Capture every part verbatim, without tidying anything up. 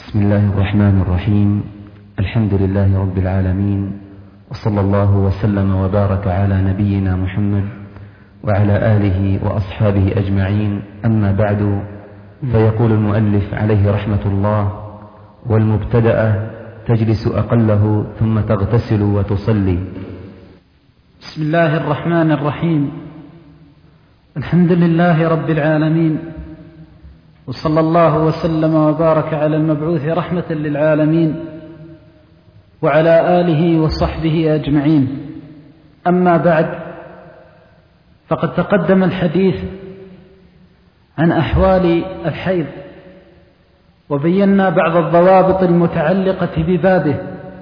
بسم الله الرحمن الرحيم. الحمد لله رب العالمين، وصلى الله وسلم وبارك على نبينا محمد وعلى آله وأصحابه أجمعين. أما بعد، فيقول المؤلف عليه رحمة الله: والمبتدأ تجلس أقله ثم تغتسل وتصلي. بسم الله الرحمن الرحيم. الحمد لله رب العالمين، وصلى الله وسلم وبارك على المبعوث رحمة للعالمين وعلى آله وصحبه أجمعين. أما بعد، فقد تقدم الحديث عن أحوال الحيض، وبينا بعض الضوابط المتعلقة ببابه،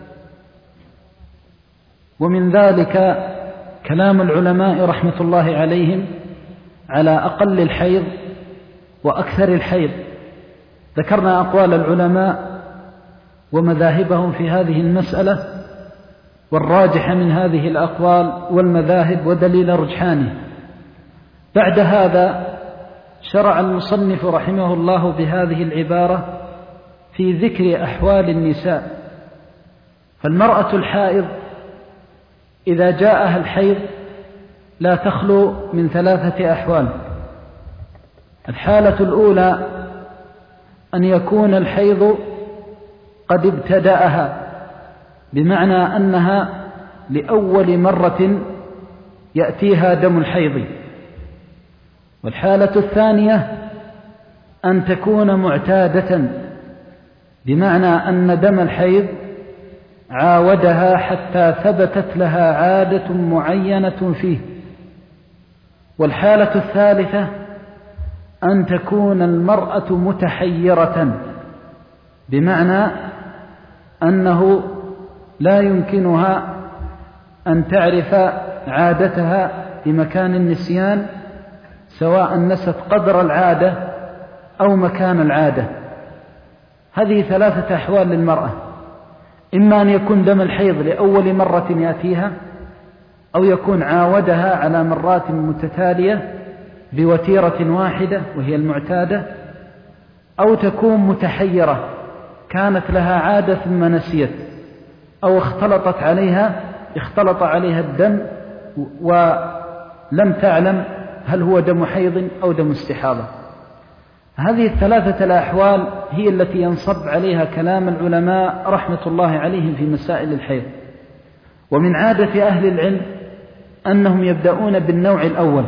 ومن ذلك كلام العلماء رحمة الله عليهم على أقل الحيض وأكثر الحيض. ذكرنا أقوال العلماء ومذاهبهم في هذه المسألة، والراجح من هذه الأقوال والمذاهب ودليل رجحانه. بعد هذا شرع المصنف رحمه الله بهذه العبارة في ذكر أحوال النساء. فالمرأة الحائض إذا جاءها الحيض لا تخلو من ثلاثة أحوال. الحالة الأولى أن يكون الحيض قد ابتدأها، بمعنى أنها لأول مرة يأتيها دم الحيض. والحالة الثانية أن تكون معتادة، بمعنى أن دم الحيض عاودها حتى ثبتت لها عادة معينة فيه. والحالة الثالثة أن تكون المرأة متحيرة، بمعنى أنه لا يمكنها أن تعرف عادتها بمكان النسيان، سواء نست قدر العادة أو مكان العادة. هذه ثلاثة أحوال للمرأة: إما أن يكون دم الحيض لأول مرة يأتيها، أو يكون عاودها على مرات متتالية بوتيرة واحدة وهي المعتادة، أو تكون متحيرة، كانت لها عادة ثم نسيت، أو اختلطت عليها اختلط عليها الدم ولم تعلم هل هو دم حيض أو دم استحاضة. هذه الثلاثة الأحوال هي التي ينصب عليها كلام العلماء رحمة الله عليهم في مسائل الحيض. ومن عادة أهل العلم أنهم يبدأون بالنوع الأول،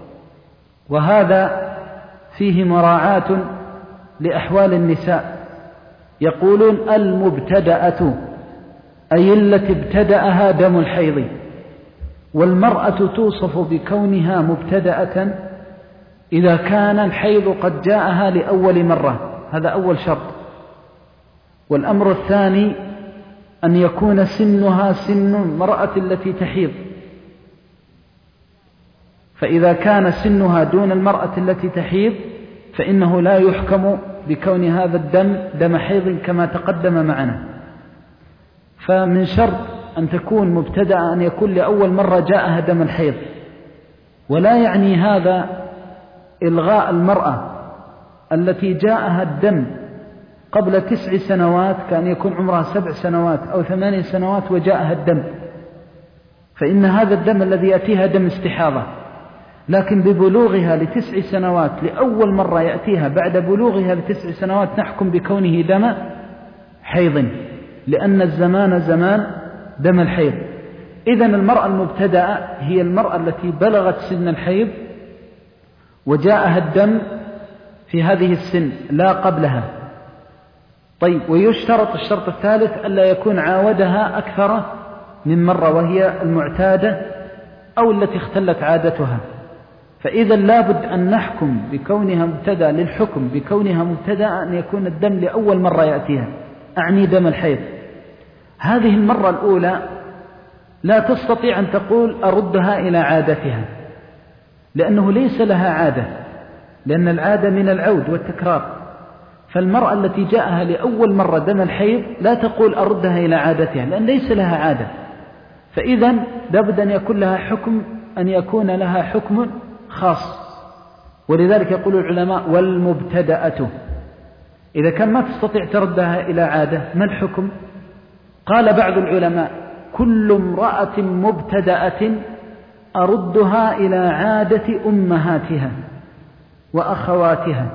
وهذا فيه مراعاة لأحوال النساء. يقولون المبتدأة أي التي ابتدأها دم الحيض. والمرأة توصف بكونها مبتدأة إذا كان الحيض قد جاءها لأول مرة، هذا أول شرط. والأمر الثاني أن يكون سنها سن المرأة التي تحيض، فإذا كان سنها دون المرأة التي تحيض فإنه لا يحكم بكون هذا الدم دم حيض كما تقدم معنا. فمن شرط أن تكون مبتدأة أن يكون لأول مرة جاءها دم الحيض. ولا يعني هذا إلغاء المرأة التي جاءها الدم قبل تسع سنوات، كان يكون عمرها سبع سنوات أو ثماني سنوات وجاءها الدم، فإن هذا الدم الذي يأتيها دم استحاضة. لكن ببلوغها لتسع سنوات لأول مرة يأتيها بعد بلوغها لتسع سنوات نحكم بكونه دم حيض، لأن الزمان زمان دم الحيض. إذن المرأة المبتدأة هي المرأة التي بلغت سن الحيض وجاءها الدم في هذه السن لا قبلها. طيب، ويشترط الشرط الثالث ألا يكون عاودها أكثر من مرة، وهي المعتادة أو التي اختلت عادتها. فإذا لابد أن نحكم بكونها مبتدأ للحكم بكونها مبتدأ أن يكون الدم لأول مرة يأتيها، أعني دم الحيض. هذه المرة الأولى لا تستطيع أن تقول أردها إلى عادتها، لأنه ليس لها عادة، لأن العادة من العود والتكرار. فالمرأة التي جاءها لأول مرة دم الحيض لا تقول أردها إلى عادتها، لأن ليس لها عادة. فإذا لابد أن يكون لها حكم أن يكون لها حكم خاص. ولذلك يقول العلماء والمبتدأة، إذا كان ما تستطيع تردها إلى عادة ما الحكم؟ قال بعض العلماء كل امرأة مبتدأة أردها إلى عادة أمهاتها وأخواتها.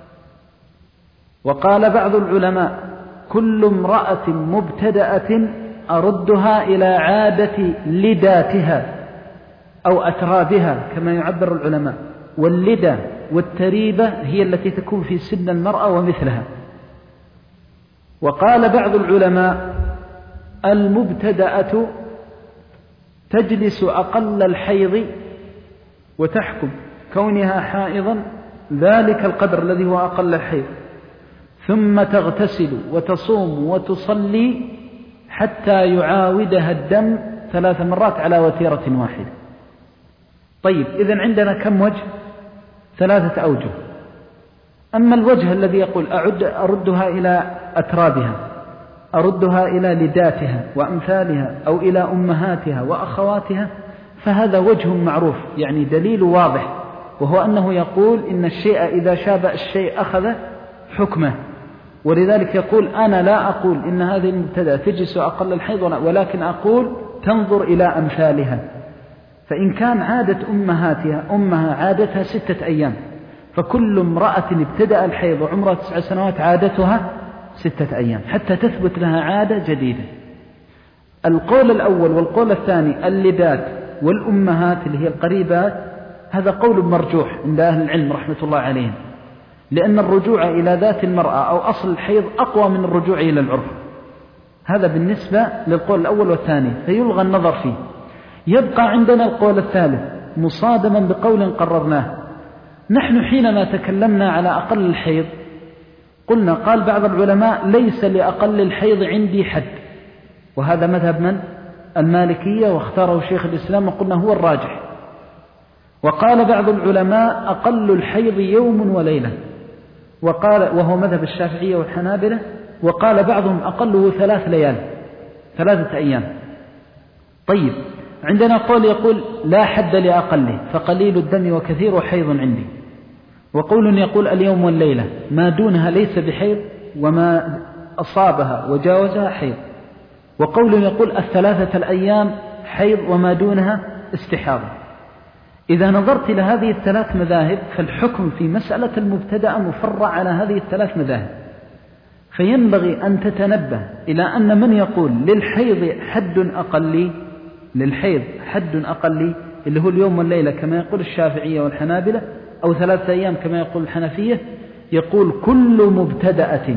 وقال بعض العلماء كل امرأة مبتدأة أردها إلى عادة لداتها أو أترابها كما يعبر العلماء. واللدى والتريبة هي التي تكون في سن المرأة ومثلها. وقال بعض العلماء المبتدأة تجلس أقل الحيض وتحكم كونها حائضا ذلك القدر الذي هو أقل الحيض، ثم تغتسل وتصوم وتصلي حتى يعاودها الدم ثلاث مرات على وتيرة واحدة. طيب إذن عندنا كم وجه؟ ثلاثة أوجه. أما الوجه الذي يقول أعد أردها إلى أترابها، أردها إلى لداتها وأمثالها أو إلى أمهاتها وأخواتها، فهذا وجه معروف، يعني دليل واضح، وهو أنه يقول إن الشيء إذا شابه الشيء أخذ حكمه. ولذلك يقول أنا لا أقول إن هذه المبتدأة تجلس أقل الحيض، ولكن أقول تنظر إلى أمثالها. فإن كان عادة أمهاتها أمها عادتها ستة أيام، فكل امرأة ابتدأ الحيض وعمرها تسع سنوات عادتها ستة أيام حتى تثبت لها عادة جديدة. القول الأول والقول الثاني اللدات والأمهات اللي هي القريبات، هذا قول مرجوح عند أهل العلم رحمة الله عليهم، لأن الرجوع إلى ذات المرأة أو أصل الحيض أقوى من الرجوع إلى العرف. هذا بالنسبة للقول الأول والثاني، فيلغى النظر فيه. يبقى عندنا القول الثالث مصادما بقول قررناه. نحن حينما تكلمنا على أقل الحيض قلنا قال بعض العلماء ليس لأقل الحيض عندي حد، وهذا مذهب من؟ المالكية، واختاره شيخ الإسلام وقلنا هو الراجح. وقال بعض العلماء أقل الحيض يوم وليلة، وقال وهو مذهب الشافعية والحنابلة. وقال بعضهم أقله ثلاث ليال ثلاثة أيام. طيب عندنا قول يقول لا حد لأقله، فقليل الدم وكثير حيض عندي. وقول يقول اليوم والليلة ما دونها ليس بحيض وما أصابها وجاوزها حيض. وقول يقول الثلاثة الأيام حيض وما دونها استحاضة. إذا نظرت إلى هذه الثلاث مذاهب فالحكم في مسألة المبتدأ مفرع على هذه الثلاث مذاهب، فينبغي أن تتنبه إلى أن من يقول للحيض حد أقلي، للحيض حد أقلي اللي هو اليوم والليلة كما يقول الشافعية والحنابلة، أو ثلاثة أيام كما يقول الحنفية، يقول كل مبتدأة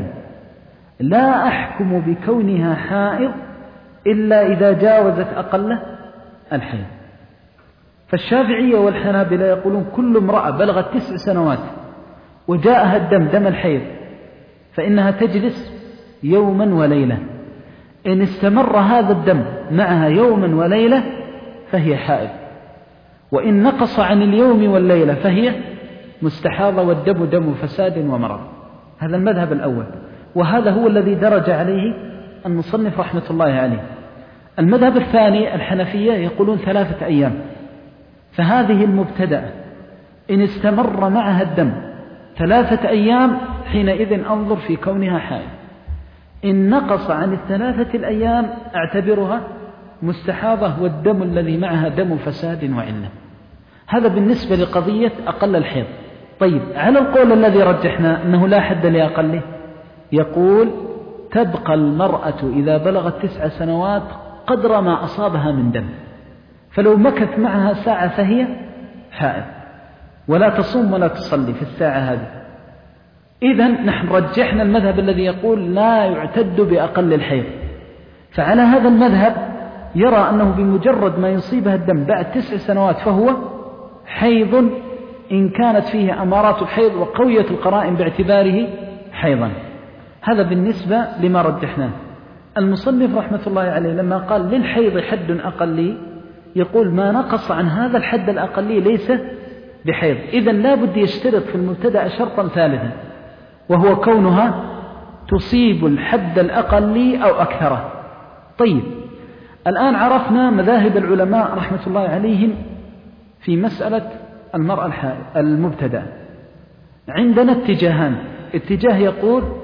لا أحكم بكونها حائض إلا إذا جاوزت أقل الحيض. فالشافعية والحنابلة يقولون كل امرأة بلغت تسع سنوات وجاءها الدم دم الحيض فإنها تجلس يوما وليلة، إن استمر هذا الدم معها يوما وليلة فهي حائض، وإن نقص عن اليوم والليلة فهي مستحاضة، والدم دم فساد ومرض. هذا المذهب الأول، وهذا هو الذي درج عليه المصنف رحمة الله عليه. المذهب الثاني الحنفية يقولون ثلاثة أيام، فهذه المبتدأة إن استمر معها الدم ثلاثة أيام حينئذ أنظر في كونها حائض، إن نقص عن الثلاثة الأيام أعتبرها مستحاضة، والدم الذي معها دم فساد وعلة. هذا بالنسبة لقضية أقل الحيض. طيب على القول الذي رجحنا أنه لا حد لأقله، يقول تبقى المرأة إذا بلغت تسع سنوات قدر ما أصابها من دم، فلو مكث معها ساعة فهي حائض، ولا تصوم ولا تصلي في الساعة هذه. إذن نحن رجحنا المذهب الذي يقول لا يعتد بأقل الحيض. فعلى هذا المذهب يرى أنه بمجرد ما يصيبها الدم بعد تسع سنوات فهو حيض إن كانت فيه أمارات الحيض وقوية القرائن باعتباره حيضا. هذا بالنسبة لما رجحناه. المصنف رحمة الله عليه لما قال للحيض حد أقلي يقول ما نقص عن هذا الحد الأقلي ليس بحيض. إذن لا بد يشترط في المبتدأ شرطا ثالثا، وهو كونها تصيب الحد الأقلي أو أكثره. طيب الآن عرفنا مذاهب العلماء رحمة الله عليهم في مسألة المرأة المبتدأ. عندنا اتجاهان، اتجاه يقول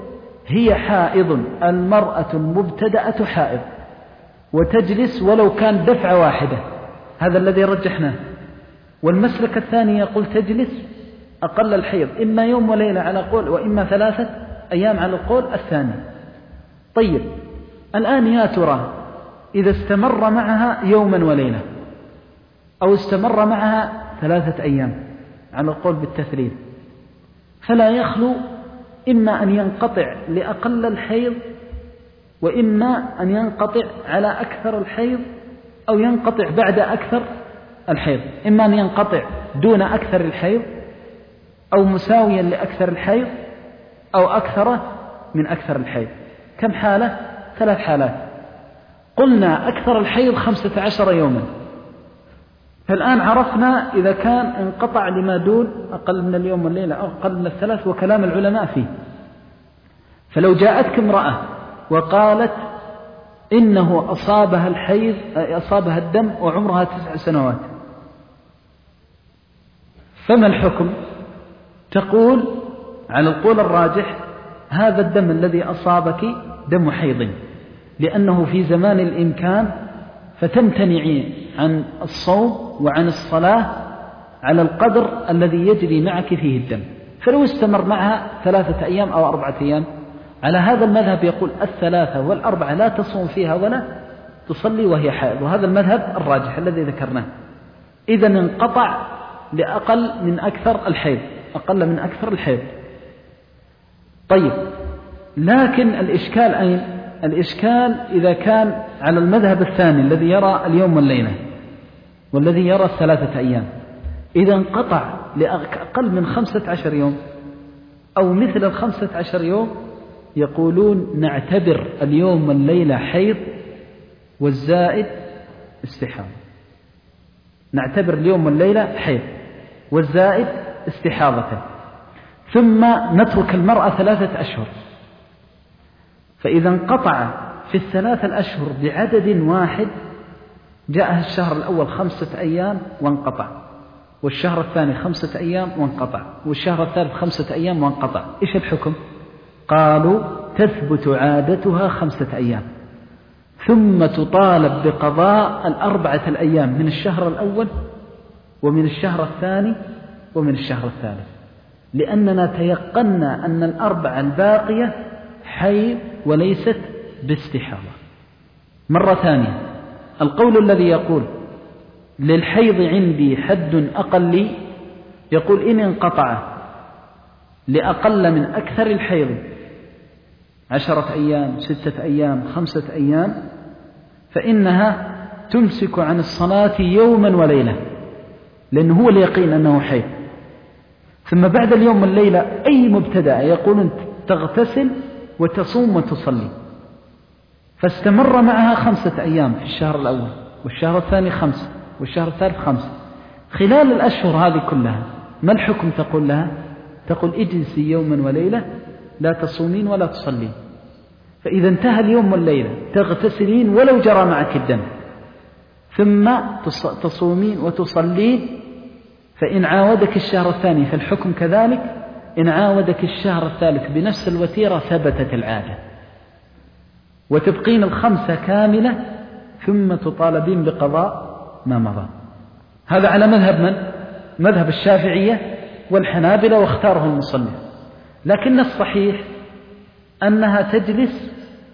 هي حائض، المرأة المبتدأة حائض، وتجلس ولو كان دفعة واحدة، هذا الذي رجحناه. والمسلك الثاني يقول تجلس أقل الحيض إما يوم وليلة على قول، وإما ثلاثة أيام على القول الثاني. طيب الآن يا ترى إذا استمر معها يوما وليلة أو استمر معها ثلاثة أيام على القول بالتثليث، فلا يخلو إما أن ينقطع لأقل الحيض، وإما أن ينقطع على أكثر الحيض، أو ينقطع بعد أكثر الحيض. إما أن ينقطع دون أكثر الحيض، أو مساويا لأكثر الحيض، أو أكثر من أكثر الحيض. كم حالة؟ ثلاث حالات. قلنا أكثر الحيض خمسة عشر يوما، فالآن عرفنا إذا كان انقطع لما دون أقل من اليوم والليلة أو أقل من الثلاث، وكلام العلماء فيه. فلو جاءتك امرأة وقالت إنه أصابها الحيض، أصابها الدم وعمرها تسع سنوات، فما الحكم؟ تقول على القول الراجح هذا الدم الذي أصابك دم حيض، لأنه في زمان الإمكان، فتمتنعين عن الصوم وعن الصلاة على القدر الذي يجري معك فيه الدم. فلو استمر معها ثلاثة أيام أو أربعة أيام، على هذا المذهب يقول الثلاثة والأربعة لا تصوم فيها ولا تصلي وهي حائض، وهذا المذهب الراجح الذي ذكرناه. إذن انقطع لأقل من أكثر الحيض، أقل من أكثر الحيض. طيب لكن الإشكال أين؟ الإشكال إذا كان على المذهب الثاني الذي يرى اليوم والليلة والذي يرى الثلاثة أيام، إذا انقطع لأقل من خمسة عشر يوم أو مثل الخمسة عشر يوم، يقولون نعتبر اليوم والليلة حيض والزائد استحاضة. نعتبر اليوم والليلة حيض والزائد استحاضة، ثم نترك المرأة ثلاثة أشهر. فإذا انقطع في الثلاثة الأشهر بعدد واحد، جاءها الشهر الأول خمسة أيام وانقطع، والشهر الثاني خمسة أيام وانقطع، والشهر الثالث خمسة أيام وانقطع، إيش الحكم؟ قالوا تثبت عادتها خمسة أيام، ثم تطالب بقضاء الأربعة الأيام من الشهر الأول ومن الشهر الثاني ومن الشهر الثالث، لأننا تيقنا أن الأربعة الباقية حيض وليست باستحاضة. مرة ثانية، القول الذي يقول للحيض عندي حد أقل، يقول إن انقطع لأقل من أكثر الحيض عشرة أيام، ستة أيام، خمسة أيام، فإنها تمسك عن الصلاة يوما وليلة، لأنه هو اليقين أنه حيض. ثم بعد اليوم والليلة أي مبتدأ يقول تغتسل وتصوم وتصلي. فاستمر معها خمسة أيام في الشهر الأول، والشهر الثاني خمسة، والشهر الثالث خمسة. خلال الأشهر هذه كلها ما الحكم؟ تقول لها تقول اجلسي يوما وليلة لا تصومين ولا تصلين. فإذا انتهى اليوم والليلة تغتسلين ولو جرى معك الدم، ثم تصومين وتصلين. فإن عاودك الشهر الثاني فالحكم كذلك، إن عاودك الشهر الثالث بنفس الوتيرة ثبتت العادة، وتبقين الخمسة كاملة، ثم تطالبين بقضاء ما مضى. هذا على مذهب من؟ مذهب الشافعية والحنابلة، واختاره المصنف. لكن الصحيح أنها تجلس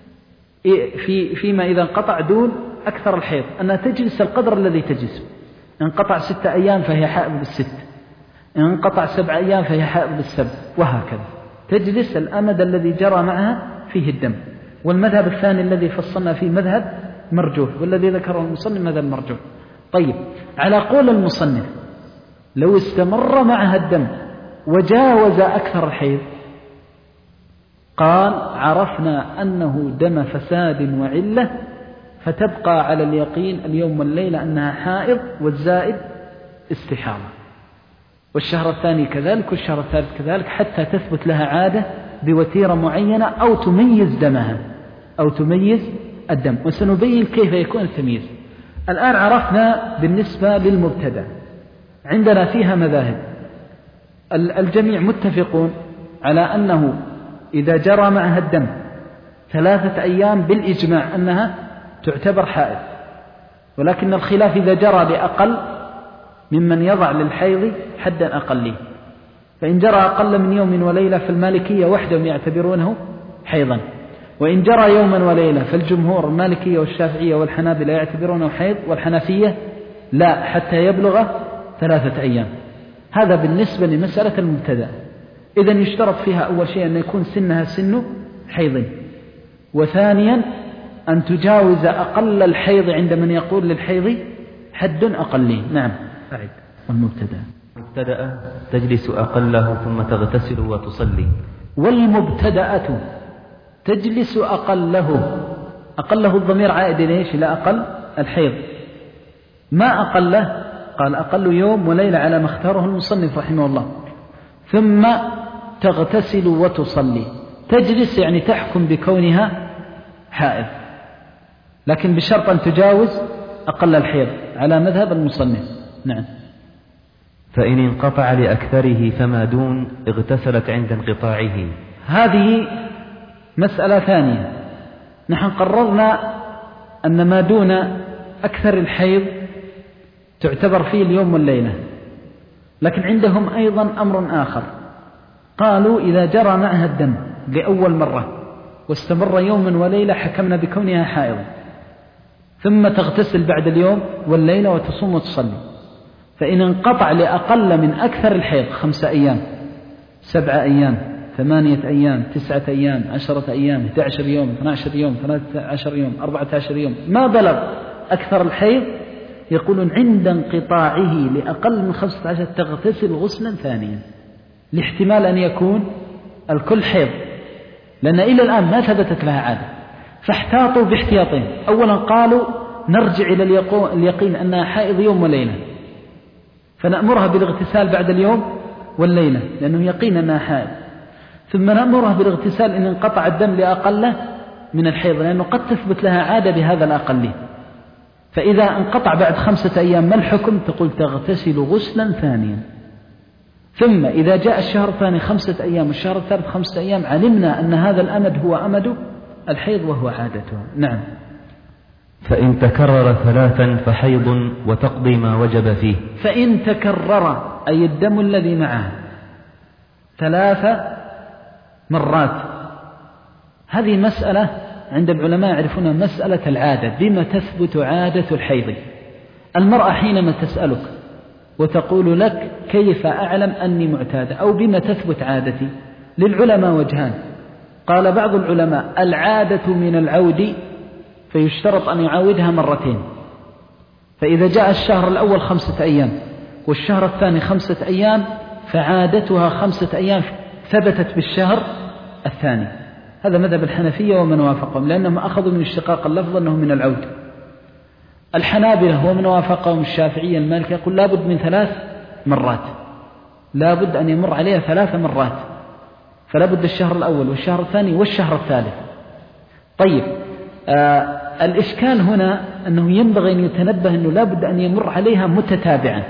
في فيما إذا انقطع دون أكثر الحيض، أنها تجلس القدر الذي تجلسه. انقطع ستة أيام فهي حائض بالست، إن انقطع سبع أيام فهي حائض بالسبع، وهكذا تجلس الأمد الذي جرى معها فيه الدم. والمذهب الثاني الذي فصلنا فيه مذهب مرجوح، والذي ذكره المصنف مذهب مرجوح. طيب على قول المصنف لو استمر معها الدم وجاوز أكثر الحيض، قال عرفنا أنه دم فساد وعلة، فتبقى على اليقين اليوم والليلة أنها حائض، والزائد استحاضة، والشهر الثاني كذلك، والشهر الثالث كذلك، حتى تثبت لها عادة بوتيرة معينة أو تميز دمها أو تميز الدم. وسنبين كيف يكون التمييز. الآن عرفنا بالنسبة للمبتدأ عندنا فيها مذاهب، الجميع متفقون على أنه إذا جرى معها الدم ثلاثة أيام بالإجماع أنها تعتبر حائض، ولكن الخلاف إذا جرى بأقل ممن يضع للحيض حدا أقلي، فإن جرى أقل من يوم وليلة فالمالكية وحدهم يعتبرونه حيضا، وإن جرى يوما وليلة فالجمهور المالكية والشافعية والحنابلة يعتبرونه حيض، والحنفية لا حتى يبلغ ثلاثة أيام. هذا بالنسبة لمسألة المبتدأ. إذن يشترط فيها أول شيء أن يكون سنها سن حيض، وثانيا أن تجاوز أقل الحيض عند من يقول للحيض حد أقلي. نعم. أعد. والمبتدأ مبتدأ تجلس أقله ثم تغتسل وتصلي. والمبتدأة تجلس أقله، أقله الضمير عائد إليش؟ إلى أقل الحيض. ما أقله؟ قال أقل يوم وليلة على ما اختاره المصنف رحمه الله. ثم تغتسل وتصلي. تجلس يعني تحكم بكونها حائض، لكن بشرط أن تجاوز أقل الحيض على مذهب المصنف. نعم. فإن انقطع لأكثره فما دون اغتسلت عند انقطاعه. هذه مسألة ثانية. نحن قررنا أن ما دون أكثر الحيض تعتبر فيه اليوم والليلة، لكن عندهم أيضا أمر آخر. قالوا إذا جرى معها الدم لأول مرة واستمر يوما وليلة حكمنا بكونها حائض، ثم تغتسل بعد اليوم والليلة وتصوم وتصلي. فإن انقطع لأقل من أكثر الحيض خمسة أيام، سبعة أيام، ثمانية أيام، تسعة أيام، عشرة أيام، اثني عشر يوم، اثني عشر يوم، ثلاثة عشر يوم، أربعة عشر يوم، ما بلغ أكثر الحيض، يقولون عند انقطاعه لأقل من خمسة عشر تغتسل غسلا ثانيا، لاحتمال أن يكون الكل حيض، لأن إلى الآن ما ثبتت لها عادة. فاحتاطوا باحتياطين. أولا قالوا نرجع إلى اليقين أنها حائض يوم وليلة، فنأمرها بالاغتسال بعد اليوم والليلة لأنه يقين أنها حائض، ثم نأمرها بالاغتسال إن انقطع الدم لأقل من الحيض، لأنه قد تثبت لها عادة بهذا الأقل. فإذا انقطع بعد خمسة أيام ما الحكم؟ تقول تغتسل غسلا ثانيا. ثم إذا جاء الشهر الثاني خمسة أيام والشهر الثالث خمسة أيام، علمنا أن هذا الأمد هو أمد الحيض وهو عادتها. نعم. فإن تكرر ثلاثا فحيض وتقضي ما وجب فيه. فإن تكرر أي الدم الذي معه ثلاث مرات، هذه مسألة عند العلماء يعرفونها مسألة العادة، بما تثبت عادة الحيض. المرأة حينما تسألك وتقول لك كيف أعلم أني معتادة أو بما تثبت عادتي، للعلماء وجهان. قال بعض العلماء العادة من العود، فيشترط أن يعاودها مرتين. فإذا جاء الشهر الأول خمسة أيام والشهر الثاني خمسة أيام فعادتها خمسة أيام ثبتت بالشهر الثاني. هذا مذهب الحنفية ومن وافقهم، لأنهم أخذوا من اشتقاق اللفظ أنه من العود. الحنابلة ومن وافقهم الشافعية المالكي يقول لابد من ثلاث مرات، لابد أن يمر عليها ثلاث مرات، فلابد الشهر الأول والشهر الثاني والشهر الثالث. طيب آه الإشكال هنا أنه ينبغي أن يتنبه أنه لابد أن يمر عليها متتابعا.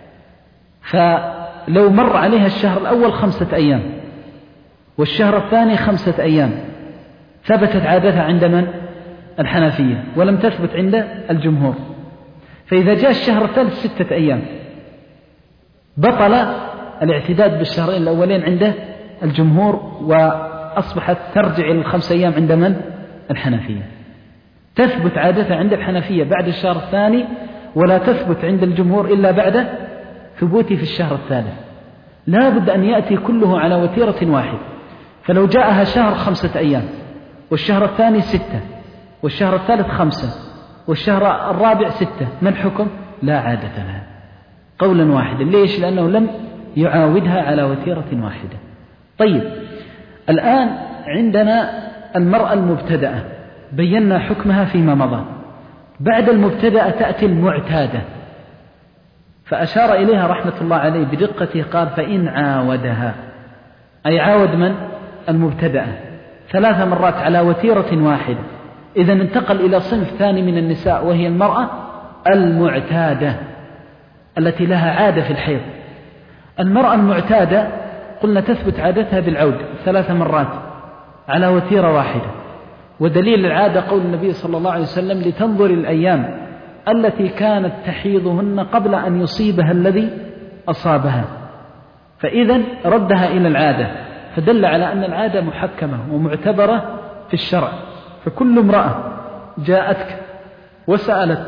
فلو مر عليها الشهر الأول خمسة أيام والشهر الثاني خمسة أيام ثبتت عادتها عند من؟ الحنفية، ولم تثبت عند الجمهور. فإذا جاء الشهر الثالث ستة أيام بطل الاعتداد بالشهرين الأولين عند الجمهور، وأصبحت ترجع إلى الخمس أيام عند من؟ الحنفية. تثبت عادتها عند الحنفية بعد الشهر الثاني، ولا تثبت عند الجمهور إلا بعد ثبوته في الشهر الثالث. لا بد أن يأتي كله على وتيرة واحدة. فلو جاءها شهر خمسة أيام والشهر الثاني ستة والشهر الثالث خمسة والشهر الرابع ستة، ما الحكم؟ لا عادة لها قولا واحدا. ليش؟ لأنه لم يعاودها على وتيرة واحدة. طيب الآن عندنا المرأة المبتدأة بينا حكمها فيما مضى. بعد المبتدأة تأتي المعتادة، فأشار إليها رحمة الله عليه بدقته، قال فإن عاودها، أي عاود من؟ المبتدأة ثلاث مرات على وتيرة واحدة. إذا انتقل إلى صنف ثاني من النساء، وهي المرأة المعتادة التي لها عادة في الحيض. المرأة المعتادة قلنا تثبت عادتها بالعود ثلاث مرات على وتيرة واحدة. ودليل العادة قول النبي صلى الله عليه وسلم لتنظر الأيام التي كانت تحيضهن قبل أن يصيبها الذي أصابها، فإذا ردها إلى العادة، فدل على أن العادة محكمة ومعتبرة في الشرع. فكل امرأة جاءتك وسألت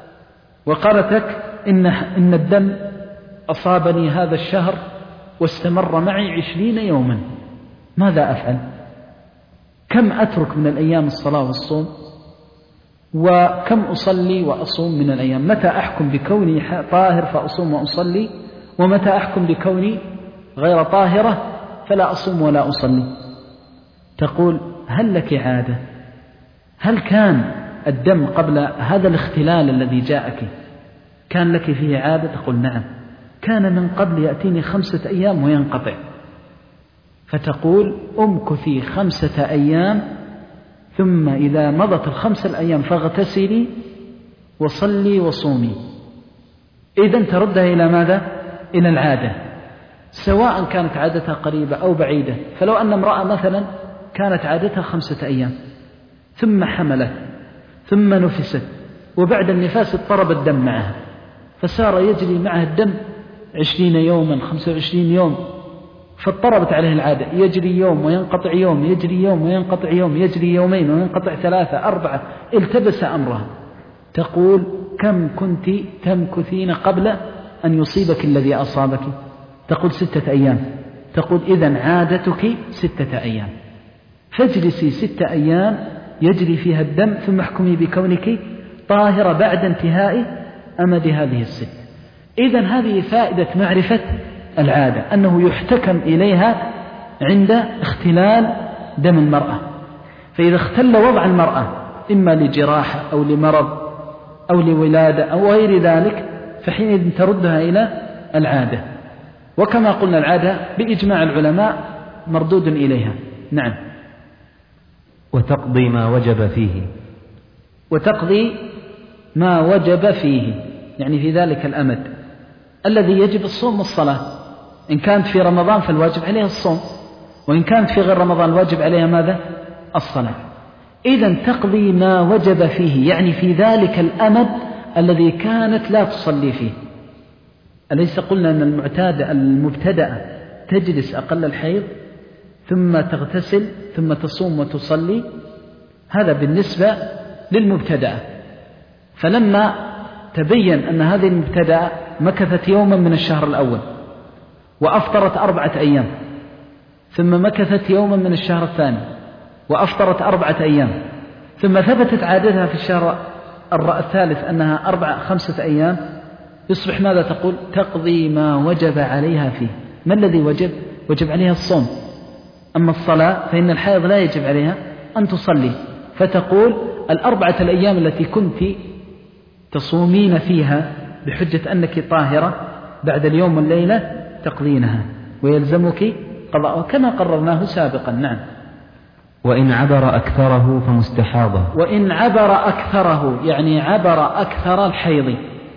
وقالتك إن, إن الدم أصابني هذا الشهر واستمر معي عشرين يوما، ماذا أفعل؟ كم أترك من الأيام الصلاة والصوم؟ وكم أصلي وأصوم من الأيام؟ متى أحكم بكوني طاهر فأصوم وأصلي، ومتى أحكم بكوني غير طاهرة فلا أصوم ولا أصلي؟ تقول هل لك عادة؟ هل كان الدم قبل هذا الاختلال الذي جاءك كان لك فيه عادة؟ تقول نعم، كان من قبل يأتيني خمسة أيام وينقطع. فتقول أمكثي خمسة أيام، ثم إذا مضت الخمسة الأيام فاغتسلي وصلي وصومي. إذن تردها إلى ماذا؟ إلى العادة، سواء كانت عادتها قريبة أو بعيدة. فلو أن امرأة مثلا كانت عادتها خمسة أيام ثم حملت ثم نفست، وبعد النفاس اضطرب الدم معها، فصار يجري معها الدم عشرين يوما خمسة وعشرين يوم، فاضطربت عليه العادة، يجري يوم وينقطع يوم، يجري يوم وينقطع يوم، يجري يومين وينقطع ثلاثة أربعة، التبس أمرها. تقول كم كنت تمكثين قبل أن يصيبك الذي أصابك؟ تقول ستة أيام. تقول إذن عادتك ستة أيام، فاجلسي ستة أيام يجري فيها الدم، ثم احكمي بكونك طاهرة بعد انتهاء أمد هذه الست. إذن هذه فائدة معرفة العادة، أنه يحتكم إليها عند اختلال دم المرأة. فإذا اختل وضع المرأة إما لجراحة أو لمرض أو لولادة أو غير ذلك، فحينئذ تردها إلى العادة. وكما قلنا العادة بإجماع العلماء مردود إليها. نعم. وتقضي ما وجب فيه. وتقضي ما وجب فيه، يعني في ذلك الأمد الذي يجب الصوم والصلاة. إن كانت في رمضان فالواجب عليها الصوم، وإن كانت في غير رمضان الواجب عليها ماذا؟ الصلاة. إذن تقضي ما وجب فيه، يعني في ذلك الأمد الذي كانت لا تصلي فيه. أليس قلنا أن المعتادة المبتدأة تجلس أقل الحيض ثم تغتسل ثم تصوم وتصلي؟ هذا بالنسبة للمبتدأة. فلما تبين أن هذه المبتدأة مكثت يوما من الشهر الأول وأفطرت أربعة أيام، ثم مكثت يوما من الشهر الثاني وأفطرت أربعة أيام، ثم ثبتت عادتها في الشهر الثالث أنها أربعة خمسة أيام، يصبح ماذا تقول؟ تقضي ما وجب عليها فيه. ما الذي وجب؟ وجب عليها الصوم. أما الصلاة فإن الحائض لا يجب عليها أن تصلي، فتقول الأربعة الأيام التي كنت تصومين فيها بحجة أنك طاهرة بعد اليوم والليلة تقضينها، ويلزمك قضاء كما قررناه سابقا. نعم. وإن عبر أكثره فمستحاضة. وإن عبر أكثره يعني عبر أكثر الحيض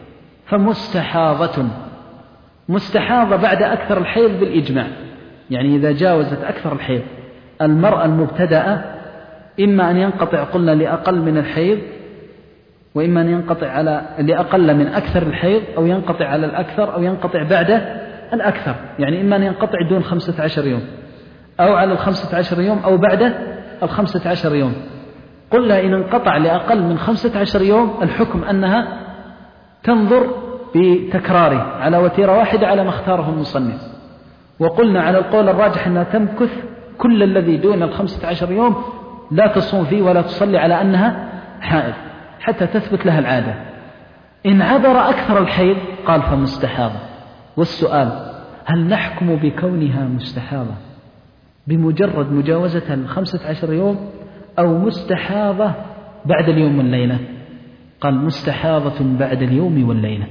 فمستحاضة. مستحاضة بعد أكثر الحيض بالإجماع، يعني إذا جاوزت أكثر الحيض. المرأة المبتدأة إما أن ينقطع قلنا لأقل من الحيض، وإما أن ينقطع على لأقل من أكثر الحيض، أو ينقطع على الأكثر، أو ينقطع بعد الأكثر، يعني إما أن ينقطع دون خمسة عشر يوم، أو على الخمسة عشر يوم، أو بعد الخمسة عشر يوم. قلنا إن انقطع لأقل من خمسة عشر يوم الحكم أنها تنظر بتكراره على وتيرة واحدة على ما اختاره المصنف. وقلنا على القول الراجح أنها تمكث كل الذي دون الخمسة عشر يوم لا تصوم فيه ولا تصلي على أنها حائض حتى تثبت لها العادة. إن عبر أكثر الحيض قال فمستحاضة. والسؤال هل نحكم بكونها مستحاضة بمجرد مجاوزتها الخمسة عشر يوم، أو مستحاضة بعد اليوم والليلة؟ قال مستحاضة بعد اليوم والليلة.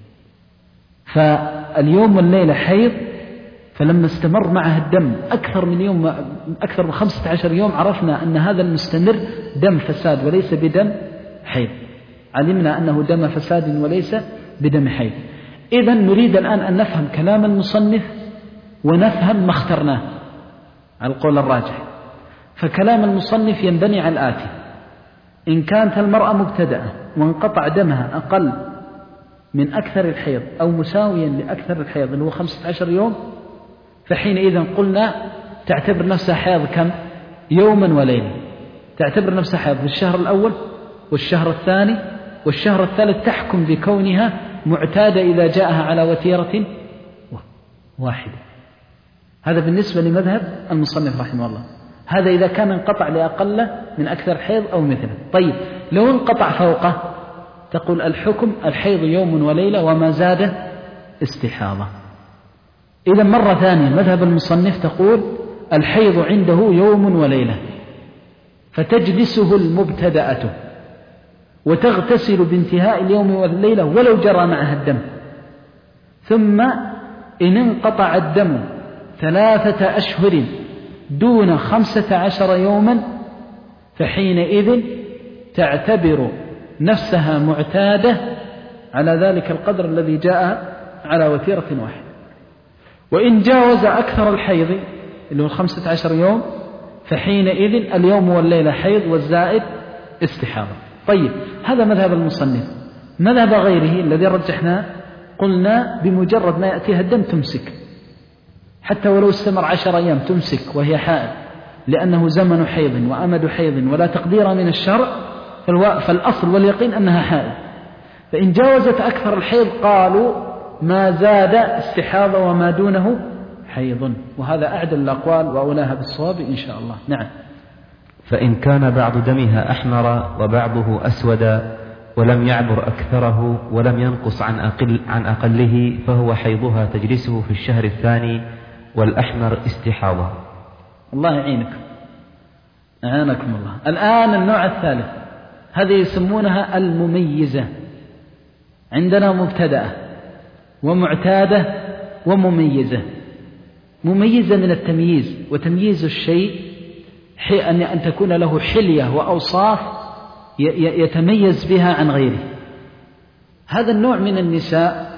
فاليوم والليلة حيض، فلما استمر معها الدم أكثر من يوم أكثر من خمسة عشر يوم عرفنا أن هذا المستمر دم فساد وليس بدم حيض، علمنا أنه دم فساد وليس بدم حيض. إذن نريد الآن أن نفهم كلام المصنف ونفهم ما اخترناه على القول الراجح. فكلام المصنف ينبني على الآتي: إن كانت المرأة مبتدأة وانقطع دمها أقل من أكثر الحيض أو مساويا لأكثر الحيض اللي هو خمسة عشر يوم، فحينئذ قلنا تعتبر نفسها حيض كم؟ يوما وليلة. تعتبر نفسها حيض في الشهر الأول والشهر الثاني والشهر الثالث، تحكم بكونها معتادة إذا جاءها على وتيرة واحدة. هذا بالنسبة لمذهب المصنف رحمه الله. هذا إذا كان انقطع لأقل من أكثر حيض أو مثله. طيب لو انقطع فوقه، تقول الحكم الحيض يوم وليلة وما زاد استحاضة. إذا مرة ثانية مذهب المصنف تقول الحيض عنده يوم وليلة، فتجلسه المبتدأة وتغتسل بانتهاء اليوم والليلة ولو جرى معها الدم. ثم إن انقطع الدم ثلاثة أشهر دون خمسة عشر يوما، فحينئذ تعتبر نفسها معتادة على ذلك القدر الذي جاء على وتيرة واحدة. وإن جاوز أكثر الحيض اللي هو خمسة عشر يوم، فحينئذ اليوم والليلة حيض والزائد استحاضة. طيب هذا مذهب المصنف. مذهب غيره الذي رجحناه قلنا بمجرد ما يأتيها الدم تمسك، حتى ولو استمر عشر أيام تمسك وهي حائض، لأنه زمن حيض وأمد حيض ولا تقدير من الشرع، فالأصل واليقين أنها حائض. فإن جاوزت أكثر الحيض قالوا ما زاد استحاضة وما دونه حيض، وهذا أعدل الأقوال وأولاها بالصواب إن شاء الله. نعم. فإن كان بعض دمها أحمر وبعضه أسود ولم يعبر أكثره ولم ينقص عن أقل عن أقله، فهو حيضها تجلسه في الشهر الثاني، والأحمر استحاضة. الله يعينكم، أعانكم الله. الآن النوع الثالث، هذه يسمونها المميزة. عندنا مبتدأة ومعتادة ومميزة. مميزة من التمييز، وتمييز الشيء أن تكون له حلية وأوصاف يتميز بها عن غيره. هذا النوع من النساء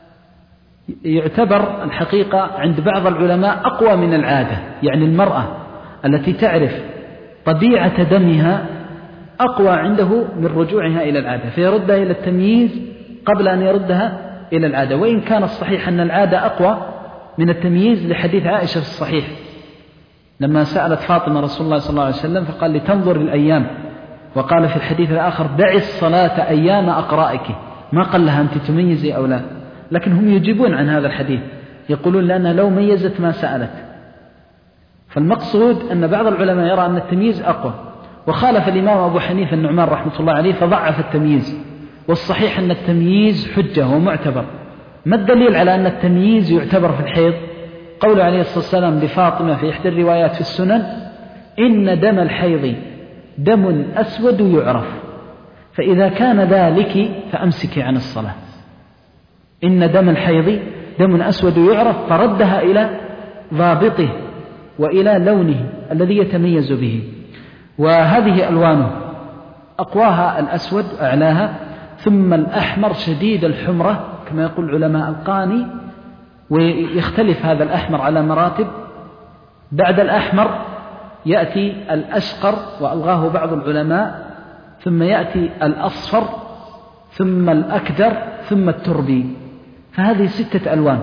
يعتبر الحقيقة عند بعض العلماء أقوى من العادة، يعني المرأة التي تعرف طبيعة دمها أقوى عنده من رجوعها إلى العادة، فيردها إلى التمييز قبل أن يردها إلى العادة. وإن كان الصحيح أن العادة أقوى من التمييز لحديث عائشة في الصحيح لما سألت فاطمة رسول الله صلى الله عليه وسلم فقال لتنظر الأيام، وقال في الحديث الآخر دعي الصلاة أيام أقرائك، ما قال لها أنت تميزي أو لا. لكن هم يجيبون عن هذا الحديث، يقولون لأنها لو ميزت ما سألت. فالمقصود أن بعض العلماء يرى أن التمييز أقوى، وخالف الإمام أبو حنيفة النعمان رحمة الله عليه فضعف التمييز. والصحيح أن التمييز حجة ومعتبر. ما الدليل على أن التمييز يعتبر في الحيض؟ قول عليه الصلاة والسلام لفاطمة في إحدى الروايات في السنن إن دم الحيض دم أسود يعرف، فإذا كان ذلك فأمسكي عن الصلاة. إن دم الحيض دم أسود يعرف، فردها إلى ضابطه وإلى لونه الذي يتميز به. وهذه ألوانه أقواها الأسود أعلاها، ثم الأحمر شديد الحمرة كما يقول علماء القاني، ويختلف هذا الأحمر على مراتب. بعد الأحمر يأتي الأشقر وألغاه بعض العلماء، ثم يأتي الأصفر، ثم الأكدر، ثم التربي. فهذه ستة ألوان.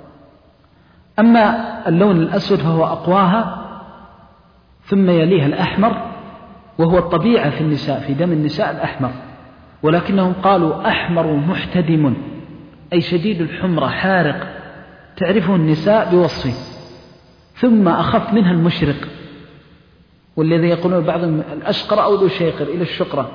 أما اللون الأسود فهو أقواها، ثم يليها الأحمر، وهو الطبيعة في النساء، في دم النساء الأحمر، ولكنهم قالوا أحمر محتدم، أي شديد الحمرة حارق تعرفه النساء بوصفه. ثم أخف منها المشرق، والذي يقولون بعض الأشقر أو ذو شيقر إلى الشقرة.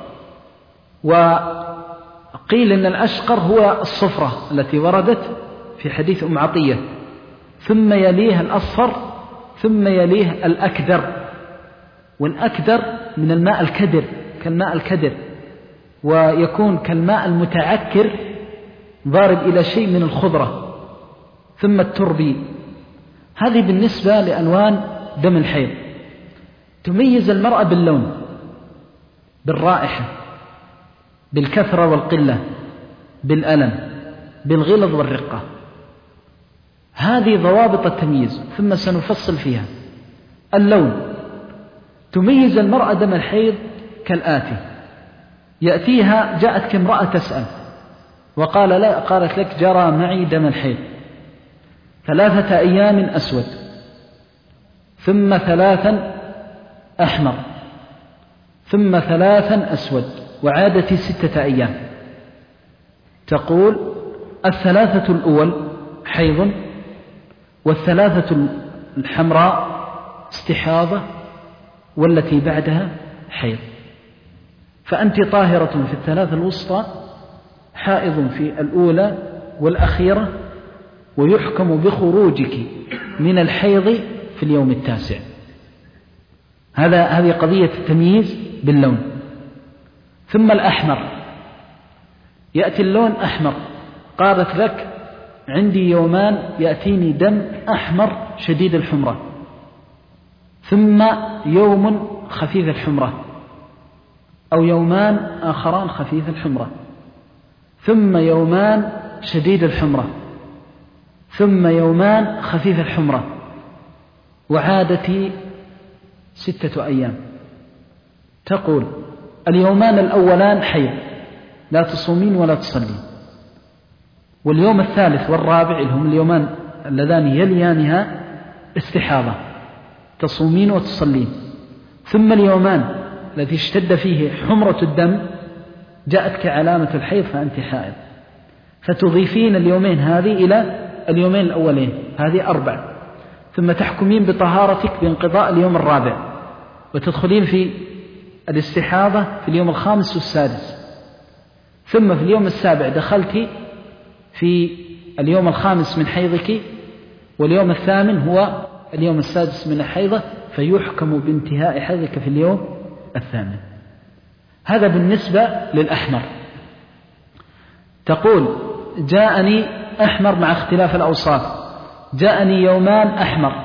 وقيل أن الأشقر هو الصفرة التي وردت في حديث أم عطية، ثم يليه الأصفر، ثم يليه الأكدر. والأكدر من الماء الكدر، كالماء الكدر، ويكون كالماء المتعكر ضارب إلى شيء من الخضرة. ثم التربي. هذه بالنسبة لألوان دم الحيض. تميز المرأة باللون، بالرائحة، بالكثرة والقلة، بالألم، بالغلظ والرقة. هذه ضوابط التمييز، ثم سنفصل فيها. اللون، تميز المرأة دم الحيض كالآتي: يأتيها، جاءتك امرأة تسأل وقال لا قالت لك جرى معي دم الحيض ثلاثة أيام أسود، ثم ثلاثا أحمر، ثم ثلاثا أسود، وعادتي ستة أيام. تقول: الثلاثة الأول حيض، والثلاثة الحمراء استحاضة، والتي بعدها حيض، فأنت طاهرة في الثلاثة الوسطى، حائض في الأولى والأخيرة، ويحكم بخروجك من الحيض في اليوم التاسع. هذا هذه قضية التمييز باللون. ثم الأحمر، يأتي اللون أحمر، قالت لك عندي يومان يأتيني دم أحمر شديد الحمرة، ثم يوم خفيف الحمرة، أو يومان آخران خفيف الحمرة، ثم يومان شديد الحمرة، ثم يومان خفيف الحمرة، وعادتي ستة أيام. تقول: اليومان الأولان حيض، لا تصومين ولا تصلين، واليوم الثالث والرابع اللي هم اليومان اللذان يليانها استحاضة، تصومين وتصلين. ثم اليومان الذي اشتد فيه حمرة الدم جاءتك علامة الحيض فأنت حائض، فتضيفين اليومين هذه إلى اليومين الأولين، هذه أربع، ثم تحكمين بطهارتك بانقضاء اليوم الرابع، وتدخلين في الاستحاضة في اليوم الخامس والسادس، ثم في اليوم السابع دخلت في اليوم الخامس من حيضك، واليوم الثامن هو اليوم السادس من الحيضة، فيحكم بانتهاء حيضك في اليوم الثامن. هذا بالنسبة للأحمر. تقول: جاءني أحمر مع اختلاف الأوصاف، جاءني يومان أحمر،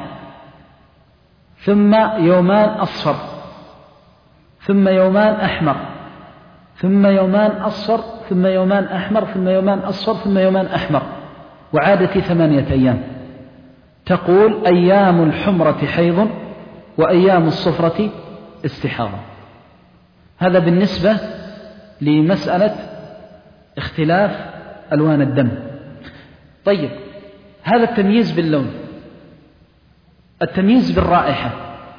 ثم يومان أصفر، ثم يومان أحمر، ثم يومان أصفر، ثم يومان أحمر، ثم يومان أصفر، ثم يومان أحمر، وعادتي ثمانية أيام. تقول: أيام الحمرة حيض، وأيام الصفرة استحاضة. هذا بالنسبة لمسألة اختلاف ألوان الدم. طيب، هذا التمييز باللون. التمييز بالرائحة،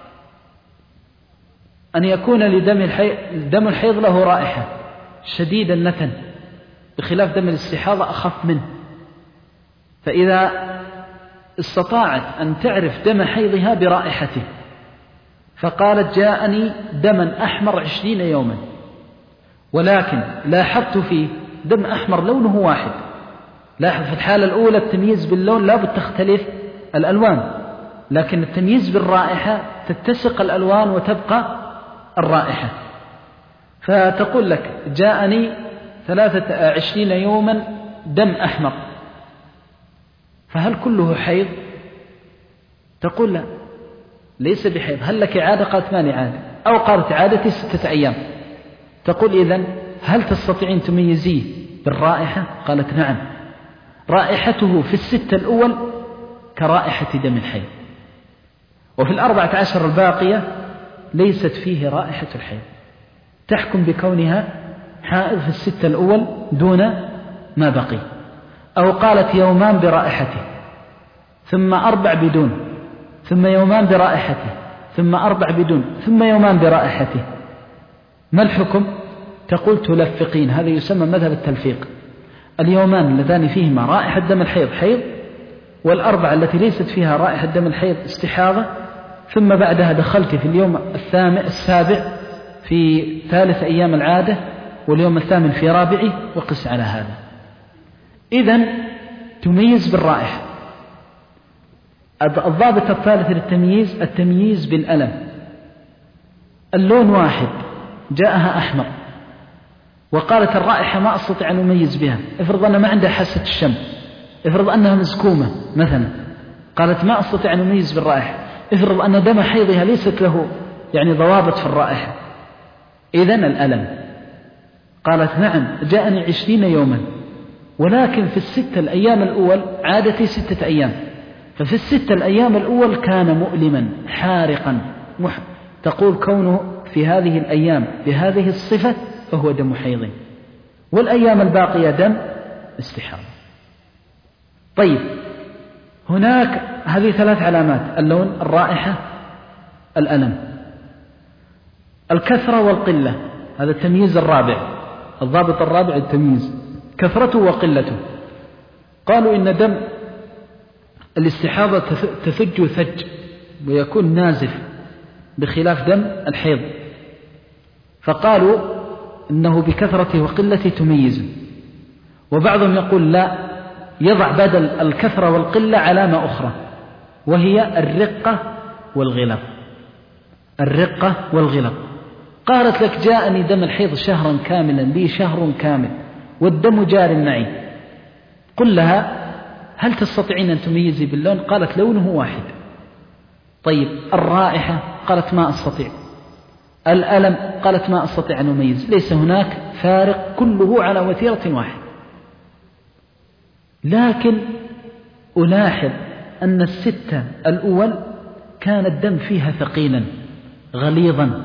أن يكون لدم الحيض دم الحيض له رائحة شديد النتن، بخلاف دم الاستحاضة أخف منه. فإذا استطاعت أن تعرف دم حيضها برائحته، فقالت: جاءني دما أحمر عشرين يوما، ولكن لاحظت فيه دم أحمر لونه واحد. لاحظ في الحالة الأولى التمييز باللون لا بد تختلف الألوان، لكن التمييز بالرائحة تتسق الألوان وتبقى الرائحة. فتقول لك: جاءني ثلاثة عشرين يوما دم أحمر، فهل كله حيض؟ تقول: لا، ليس بحيض. هل لك عادة؟ قالت: مالي عادة. أو قالت: عادتي ستة أيام. تقول: إذن هل تستطيعين تميزيه بالرائحة؟ قالت: نعم، رائحته في الستة الأول كرائحة دم الحيض، وفي الأربعة عشر الباقية ليست فيه رائحة الحيض، تحكم بكونها حائض في الستة الأول دون ما بقي. أو قالت: يومان برائحته، ثم أربع بدون، ثم يومان برائحته، ثم أربع بدون، ثم يومان برائحته، ما الحكم؟ تقول: تلفقين. هذا يسمى مذهب التلفيق. اليومان اللذان فيهما رائحة دم الحيض حيض، والأربعة التي ليست فيها رائحة دم الحيض استحاضة، ثم بعدها دخلت في اليوم الثامن السابع في ثالث أيام العادة، واليوم الثامن في رابعه، وقس على هذا. إذن تميز بالرائحة. الضابط الثالث للتمييز التمييز بالألم. اللون واحد، جاءها أحمر، وقالت: الرائحة ما أستطيع أن أميز بها. افرض أنها ما عندها حاسة الشم، افرض أنها مزكومة مثلا، قالت: ما أستطيع أن أميز بالرائحة. افرض أن دم حيضها ليست له يعني ضوابط في الرائحة، إذن الألم. قالت: نعم، جاءني عشرين يوما، ولكن في الستة الأيام الأول عادتي ستة أيام، ففي الستة الأيام الأول كان مؤلما حارقا تقول كونه في هذه الأيام بهذه الصفة فهو دم حيض، والأيام الباقية دم استحاضة. طيب هناك هذه ثلاث علامات: اللون، الرائحة، الألم. الكثرة والقلة، هذا التمييز الرابع، الضابط الرابع التمييز، كثرته وقلته. قالوا إن دم الاستحاضة تثج ثج ويكون نازف بخلاف دم الحيض، فقالوا إنه بكثرته وقلته تميز. وبعضهم يقول لا، يضع بدل الكثرة والقلة علامة أخرى وهي الرقة والغلظ. الرقة والغلظ، قالت لك جاءني دم الحيض شهرا كاملا، لي شهر كامل والدم جار معي. قل لها هل تستطيعين أن تميزي باللون؟ قالت لونه واحد. طيب الرائحة؟ قالت ما أستطيع. الألم؟ قالت ما أستطيع أن أميز. ليس هناك فارق، كله على وتيرة واحد. لكن ألاحظ أن الستة الأول كان الدم فيها ثقيلا غليظا،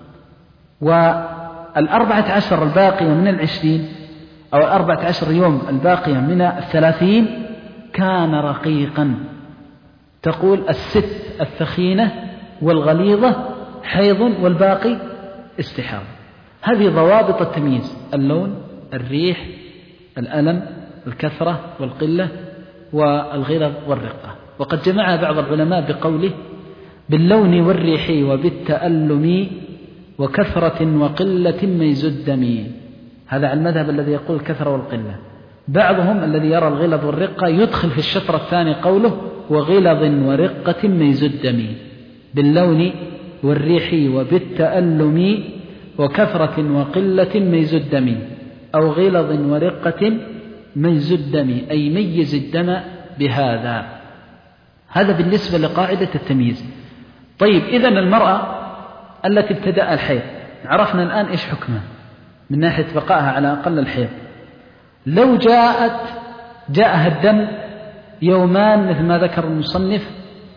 والأربعة عشر الباقية من العشرين أو الأربعة عشر يوم الباقية من الثلاثين كان رقيقا. تقول الست الثخينة والغليظة حيض والباقي استحاضة. هذه ضوابط التمييز: اللون، الريح، الألم، الكثرة والقلة، والغلظ والرقة. وقد جمعها بعض العلماء بقوله باللون والريح وبالتألم وكثرة وقلة ميز الدم. هذا على المذهب الذي يقول الكثرة والقلة. بعضهم الذي يرى الغلظ والرقة يدخل في الشطر الثاني قوله وغلظ ورقة ميز الدم، باللون والريح وبالتألم وكثرة وقلة ميز الدم، أو غلظ ورقة ميز الدم، أي ميز الدم بهذا. هذا بالنسبة لقاعدة التمييز. طيب إذن المرأة التي ابتدأ الحيض عرفنا الآن إيش حكمها من ناحية بقائها على أقل الحيض. لو جاءت جاءها الدم يومان مثل ما ذكر المصنف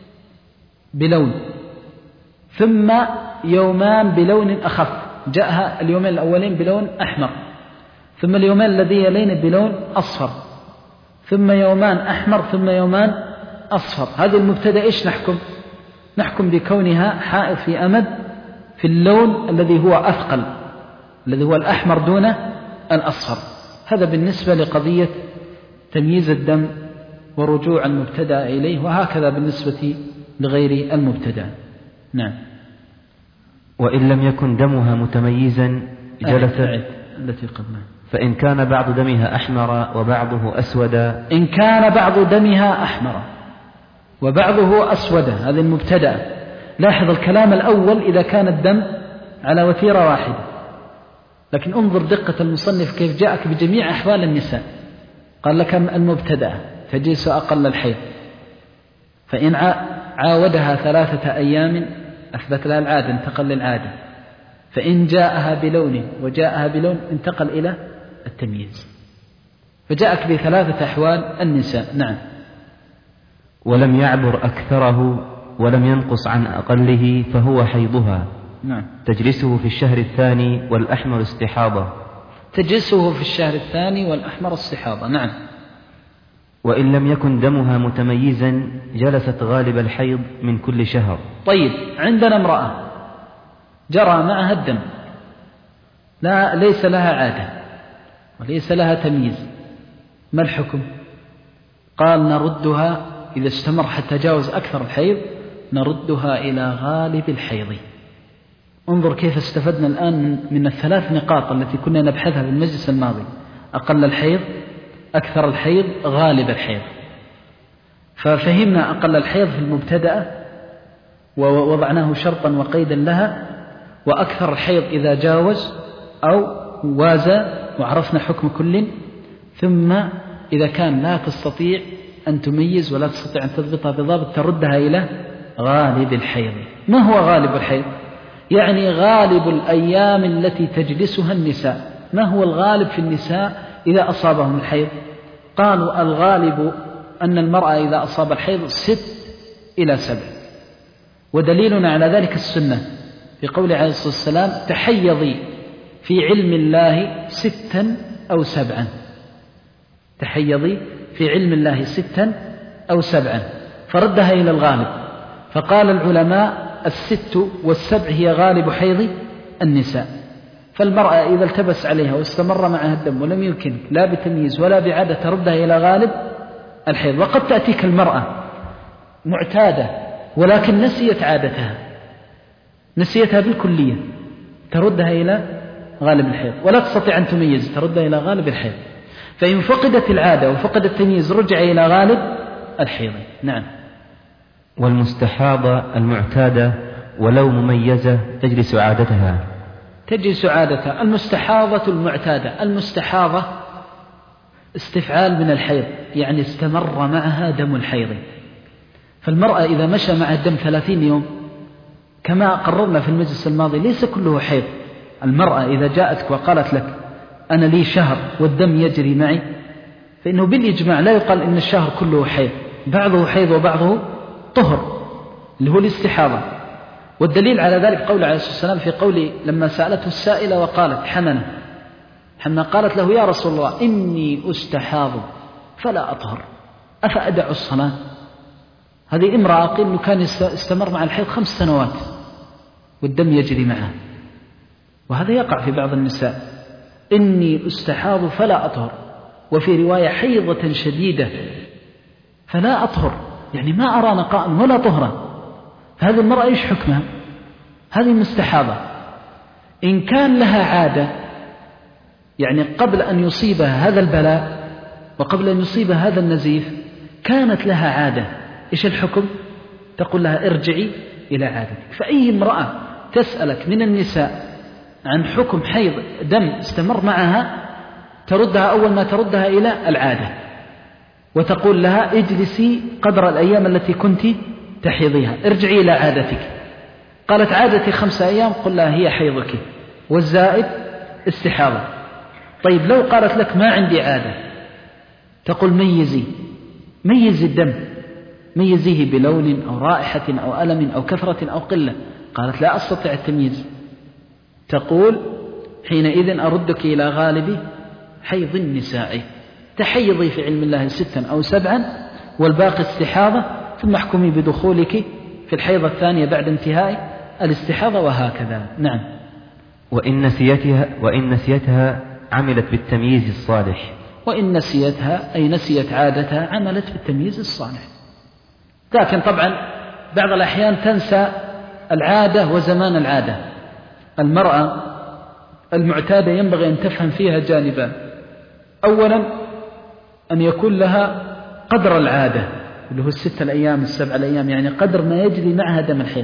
بلون، ثم يومان بلون أخف، جاءها اليومين الأولين بلون أحمر، ثم اليومين الذي يلين بلون أصفر، ثم يومان أحمر، ثم يومان أصفر. هذا المبتدأ إيش نحكم؟ نحكم بكونها حائض في أمد في اللون الذي هو أثقل، الذي هو الأحمر دون الأصفر. هذا بالنسبة لقضية تمييز الدم ورجوع المبتدأ إليه، وهكذا بالنسبة لغير المبتدأ. نعم. وإن لم يكن دمها متميزا جلست التي قبلها، فإن كان بعض دمها أحمر وبعضه أسود. إن كان بعض دمها أحمر وبعضه أسود، هذا المبتدأ. لاحظ الكلام الأول إذا كان الدم على وتيرة واحدة، لكن انظر دقة المصنف كيف جاءك بجميع أحوال النساء. قال لك المبتدأ تجلس أقل الحيض، فإن عاودها ثلاثة أيام أثبت لها العادة، انتقل للعادة. فإن جاءها بلون وجاءها بلون انتقل إلى التمييز. فجاءك بثلاثة أحوال النساء. نعم. ولم يعبر أكثره ولم ينقص عن أقله فهو حيضها. نعم. تجلسه في الشهر الثاني والأحمر استحاضة. تجلسه في الشهر الثاني والأحمر استحاضة. نعم. وإن لم يكن دمها متميزا جلست غالب الحيض من كل شهر. طيب عندنا امرأة جرى معها الدم، لا ليس لها عادة وليس لها تمييز، ما الحكم؟ قال نردها إذا استمر حتى جاوز أكثر الحيض، نردها إلى غالب الحيض. انظر كيف استفدنا الآن من الثلاث نقاط التي كنا نبحثها في المجلس الماضي: أقل الحيض، أكثر الحيض، غالب الحيض. ففهمنا أقل الحيض في المبتدأ ووضعناه شرطا وقيدا لها، وأكثر الحيض إذا جاوز أو وازى، وعرفنا حكم كل. ثم إذا كان لا تستطيع أن تميز ولا تستطيع أن تضبطها بضابط تردها إلى غالب الحيض. ما هو غالب الحيض؟ يعني غالب الأيام التي تجلسها النساء. ما هو الغالب في النساء إذا أصابهم الحيض؟ قالوا الغالب أن المرأة إذا أصاب الحيض ست إلى سبع، ودليلنا على ذلك السنة. في قول عليه الصلاة والسلام تحيضي في علم الله ستا أو سبعا، تحيضي في علم الله ستا أو سبعا، فردها إلى الغالب. فقال العلماء الست والسبع هي غالب حيض النساء. فالمرأة إذا التبس عليها واستمر معها الدم ولم يمكن لا بتمييز ولا بعادة تردها إلى غالب الحيض. وقد تأتيك المرأة معتادة ولكن نسيت عادتها، نسيتها بالكلية، تردها إلى غالب الحيض، ولا تستطيع أن تميز، تردها إلى غالب الحيض. فإن فقدت العادة وفقد التمييز رجع إلى غالب الحيض. نعم. والمستحاضة المعتادة ولو مميزة تجلس عادتها، تجلس عادتها. المستحاضة المعتادة، المستحاضة استفعال من الحيض، يعني استمر معها دم الحيض. فالمرأة إذا مشى معها الدم ثلاثين يوم كما قررنا في المجلس الماضي ليس كله حيض. المرأة إذا جاءتك وقالت لك أنا لي شهر والدم يجري معي، فإنه بالإجماع لا يقال إن الشهر كله حيض، بعضه حيض وبعضه طهر اللي هو الاستحاضة. والدليل على ذلك قول عليه الصلاة والسلام في قوله لما سألته السائلة وقالت حمنة حمنة قالت له يا رسول الله إني أستحاض فلا أطهر أفأدع الصلاة. هذه امرأة قيل أنه كان استمر مع الحيض خمس سنوات والدم يجري معها، وهذا يقع في بعض النساء. إني أستحاض فلا أطهر، وفي رواية حيضة شديدة فلا أطهر، يعني ما أرى نقاء ولا طهرا. هذه المرأة إيش حكمها؟ هذه مستحاضة. إن كان لها عادة، يعني قبل أن يصيبها هذا البلاء وقبل أن يصيبها هذا النزيف كانت لها عادة، إيش الحكم؟ تقول لها ارجعي إلى عادتك. فأي امرأة تسألك من النساء عن حكم حيض دم استمر معها تردها أول ما تردها إلى العادة، وتقول لها اجلسي قدر الأيام التي كنت تحيضيها، ارجعي إلى عادتك. قالت عادتي خمسة أيام، قل لها هي حيضك والزائد استحاضة. طيب لو قالت لك ما عندي عادة، تقول ميزي ميزي الدم، ميزيه بلون أو رائحة أو ألم أو كثرة أو قلة. قالت لا أستطيع التمييز، تقول حينئذ أردك إلى غالب حيض النساء، تحيضي في علم الله ستا أو سبعا والباقي استحاضة، ثم احكمي بدخولك في الحيضة الثانية بعد انتهاء الاستحاضة، وهكذا. نعم. وإن نسيتها, وإن نسيتها عملت بالتمييز الصالح، وإن نسيتها أي نسيت عادتها عملت بالتمييز الصالح. لكن طبعا بعض الأحيان تنسى العادة وزمان العادة. المرأة المعتادة ينبغي أن تفهم فيها جانبان: أولا أن يكون لها قدر العادة اللي هو الستة الأيام السبع الأيام، يعني قدر ما يجري معها دم الحيض.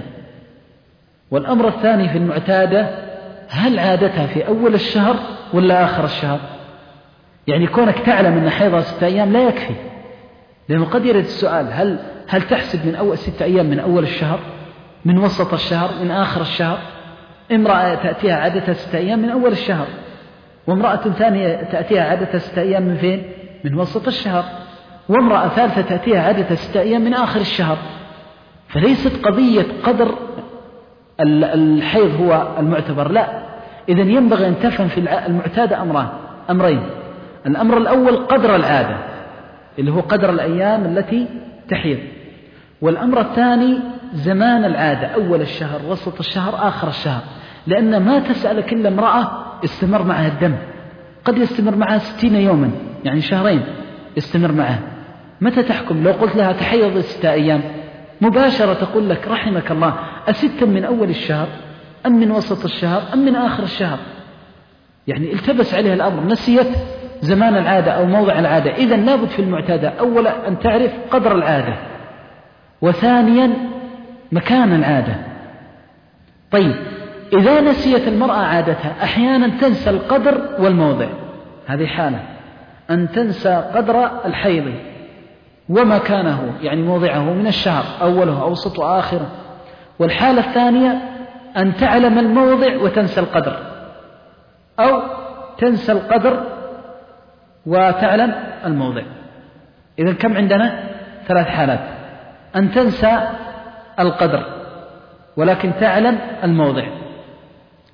والأمر الثاني في المعتادة هل عادتها في أول الشهر ولا آخر الشهر؟ يعني كونك تعلم أن حيضها ستة أيام لا يكفي، لأنه قد يرد السؤال هل هل تحسب من أول ستة أيام من أول الشهر، من وسط الشهر، من آخر الشهر؟ امرأة تأتيها عادتها ستة أيام من أول الشهر، وامرأة ثانية تأتيها عادتها ستة أيام من فين؟ من وسط الشهر، وامرأة ثالثة تأتيها عادتها ستة أيام من آخر الشهر. فليست قضية قدر الحيض هو المعتبر، لا. إذن ينبغي أن تفهم في المعتادة أمران أمرين: الأمر الأول قدر العادة اللي هو قدر الأيام التي تحيض، والأمر الثاني زمان العادة، أول الشهر، وسط الشهر، آخر الشهر. لأن ما تسأل كل امرأة استمر معها الدم، قد يستمر معها ستين يوما، يعني شهرين يستمر معها. متى تحكم؟ لو قلت لها تحيض ستة أيام مباشرة تقول لك رحمك الله أستا من أول الشهر أم من وسط الشهر أم من آخر الشهر؟ يعني التبس عليها الأمر، نسيت زمان العادة أو موضع العادة. إذن لابد في المعتادة أولا أن تعرف قدر العادة، وثانيا مكان العادة. طيب إذا نسيت المرأة عادتها أحيانا تنسى القدر والموضع، هذه حالة أن تنسى قدر الحيض ومكانه، يعني موضعه من الشهر، أوله أوسط وآخره. والحالة الثانية أن تعلم الموضع وتنسى القدر، أو تنسى القدر وتعلم الموضع. إذن كم عندنا؟ ثلاث حالات: أن تنسى القدر ولكن تعلم الموضع،